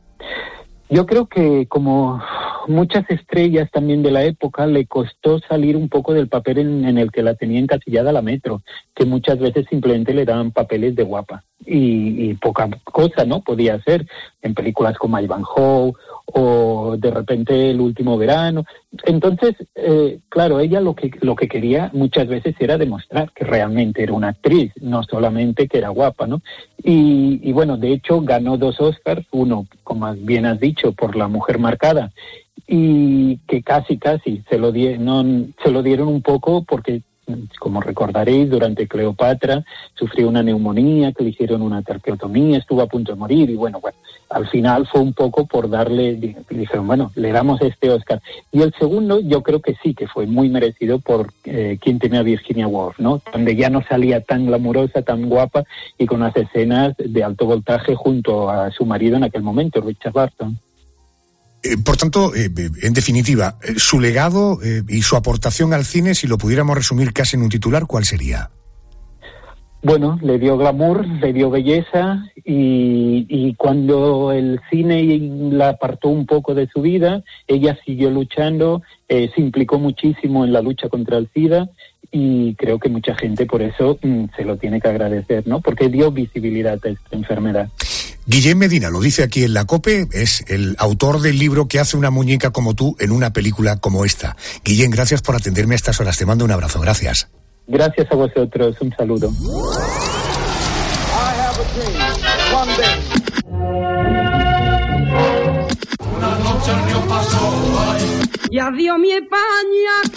Yo creo que, como muchas estrellas también de la época, le costó salir un poco del papel en, en el que la tenía encasillada la Metro, que muchas veces simplemente le daban papeles de guapa y, y poca cosa, ¿no? Podía hacer en películas como Ivanhoe o de repente El último verano. Entonces, eh, claro, ella lo que lo que quería muchas veces era demostrar que realmente era una actriz, no solamente que era guapa, ¿no? Y, y bueno, de hecho ganó dos Oscars, uno, como bien has dicho, por La mujer marcada, y que casi casi se lo dieron, se lo dieron un poco porque, como recordaréis, durante Cleopatra sufrió una neumonía, que le hicieron una traqueotomía, estuvo a punto de morir, y bueno, bueno, al final fue un poco por darle, dijeron, bueno, le damos este Oscar. Y el segundo, yo creo que sí, que fue muy merecido por eh, Quien teme a Virginia Woolf, ¿no? Donde ya no salía tan glamurosa, tan guapa, y con las escenas de alto voltaje junto a su marido en aquel momento, Richard Burton. Eh, por tanto, eh, en definitiva, eh, su legado eh, y su aportación al cine, si lo pudiéramos resumir casi en un titular, ¿cuál sería? Bueno, le dio glamour, le dio belleza, y, y cuando el cine la apartó un poco de su vida, ella siguió luchando, eh, se implicó muchísimo en la lucha contra el SIDA, y creo que mucha gente por eso mm, se lo tiene que agradecer, ¿no? Porque dio visibilidad a esta enfermedad. Guillén Medina lo dice aquí en la COPE, es el autor del libro que hace una muñeca como tú en una película como esta. Guillén, gracias por atenderme a estas horas, te mando un abrazo, gracias. Gracias a vosotros, un saludo. Una noche noche el río pasó. Ay. Y adiós mi España.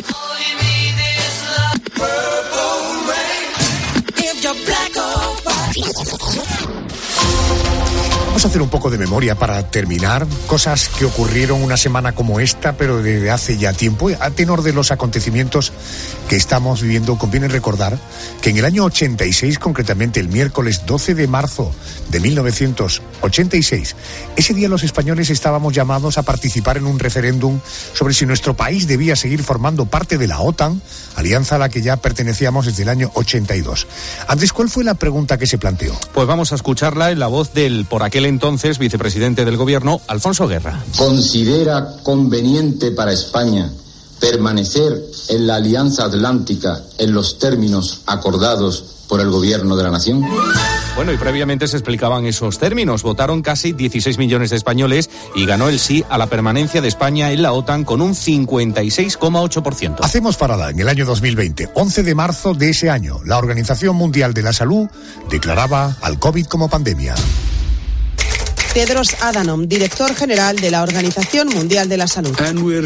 Vamos a hacer un poco de memoria para terminar, cosas que ocurrieron una semana como esta, pero desde hace ya tiempo. A tenor de los acontecimientos que estamos viviendo, conviene recordar que en el año ochenta y seis, concretamente el miércoles doce de marzo de mil novecientos ochenta y seis, ese día los españoles estábamos llamados a participar en un referéndum sobre si nuestro país debía seguir formando parte de la OTAN, alianza a la que ya pertenecíamos desde el año ochenta y dos. Andrés, ¿cuál fue la pregunta que se planteó? Pues vamos a escucharla en la voz del, por aquel entonces, vicepresidente del Gobierno, Alfonso Guerra. ¿Considera conveniente para España permanecer en la Alianza Atlántica en los términos acordados por el Gobierno de la Nación? Bueno, y previamente se explicaban esos términos. Votaron casi dieciséis millones de españoles y ganó el sí a la permanencia de España en la OTAN con un cincuenta y seis coma ocho por ciento. Hacemos parada en el año dos mil veinte. once de marzo de ese año, la Organización Mundial de la Salud declaraba al COVID como pandemia. Tedros Adhanom, director general de la Organización Mundial de la Salud.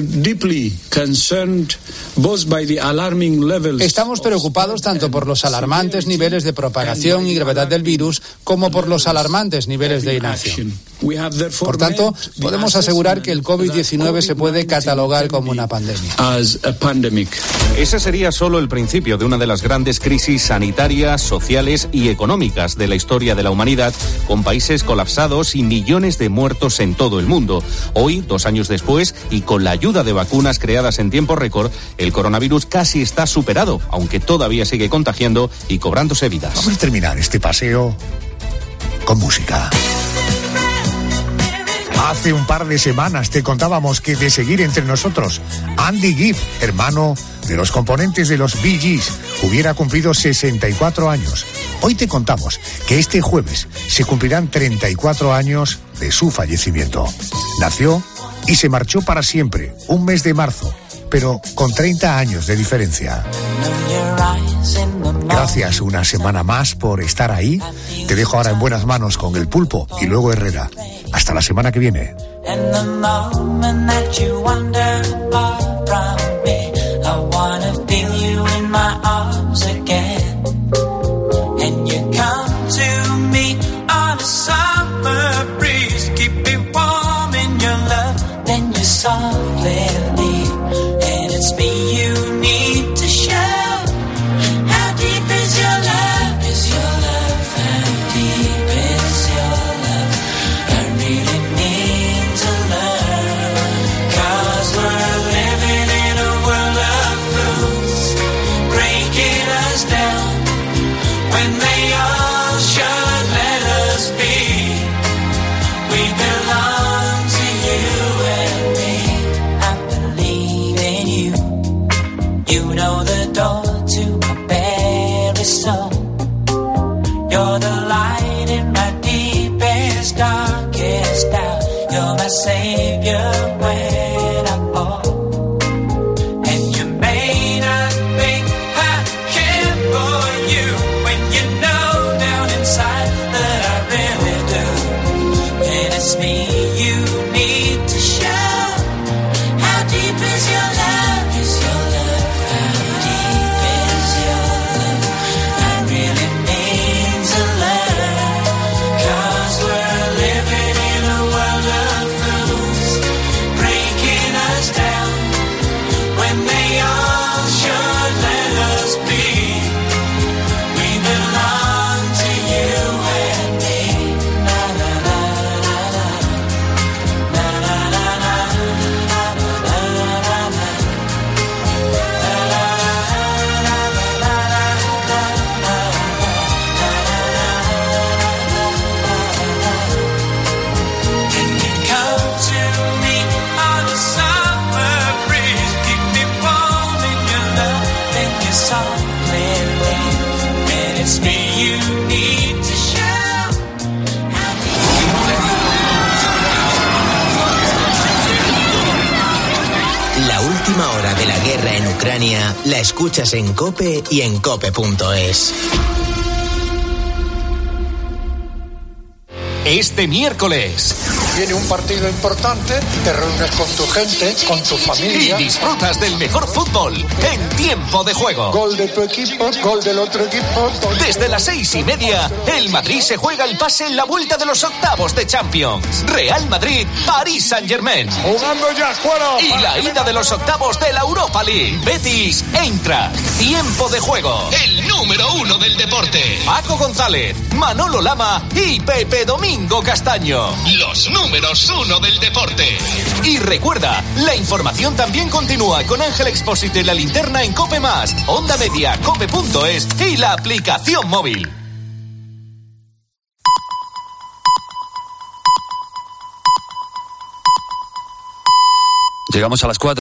Estamos preocupados tanto por los alarmantes niveles de propagación y gravedad del virus como por los alarmantes niveles de inacción. Por tanto, podemos asegurar que el COVID diecinueve se puede catalogar como una pandemia. Ese sería solo el principio de una de las grandes crisis sanitarias, sociales y económicas de la historia de la humanidad, con países colapsados y millones de muertos en todo el mundo. Hoy, dos años después, y con la ayuda de vacunas creadas en tiempo récord, el coronavirus casi está superado, aunque todavía sigue contagiando y cobrándose vidas. Vamos a terminar este paseo con música. Hace un par de semanas te contábamos que de seguir entre nosotros, Andy Gibb, hermano de los componentes de los Bee Gees, hubiera cumplido sesenta y cuatro años. Hoy te contamos que este jueves se cumplirán treinta y cuatro años de su fallecimiento. Nació y se marchó para siempre, un mes de marzo, pero con treinta años de diferencia. Gracias una semana más por estar ahí. Te dejo ahora en buenas manos con El Pulpo y luego Herrera. Hasta la semana que viene. Savior when I fall, and you may not think I care for you when you know down inside that I really do. And it's me you need to show. How deep is your love? Is your love? How deep is your love? I really need to learn, 'cause we're living in a world of Hora de la guerra en Ucrania la escuchas en COPE y en cope punto es. Este miércoles, viene un partido importante, te reúnes con tu gente, con tu familia. Y disfrutas del mejor fútbol en tiempo de juego. Gol de tu equipo, gol del otro equipo. Desde las seis y media, el Madrid se juega el pase en la vuelta de los octavos de Champions. Real Madrid, París Saint-Germain. Jugando ya, fuera. Y la ida de los octavos de la Europa League. Betis, Eintracht. Tiempo de juego. El número uno del deporte. Paco González, Manolo Lama y Pepe Domingo Castaño. Los números uno del deporte. Y recuerda, la información también continúa con Ángel Expósito y la linterna en Cope Más, Onda Media, cope punto es y la aplicación móvil. Llegamos a las cuatro.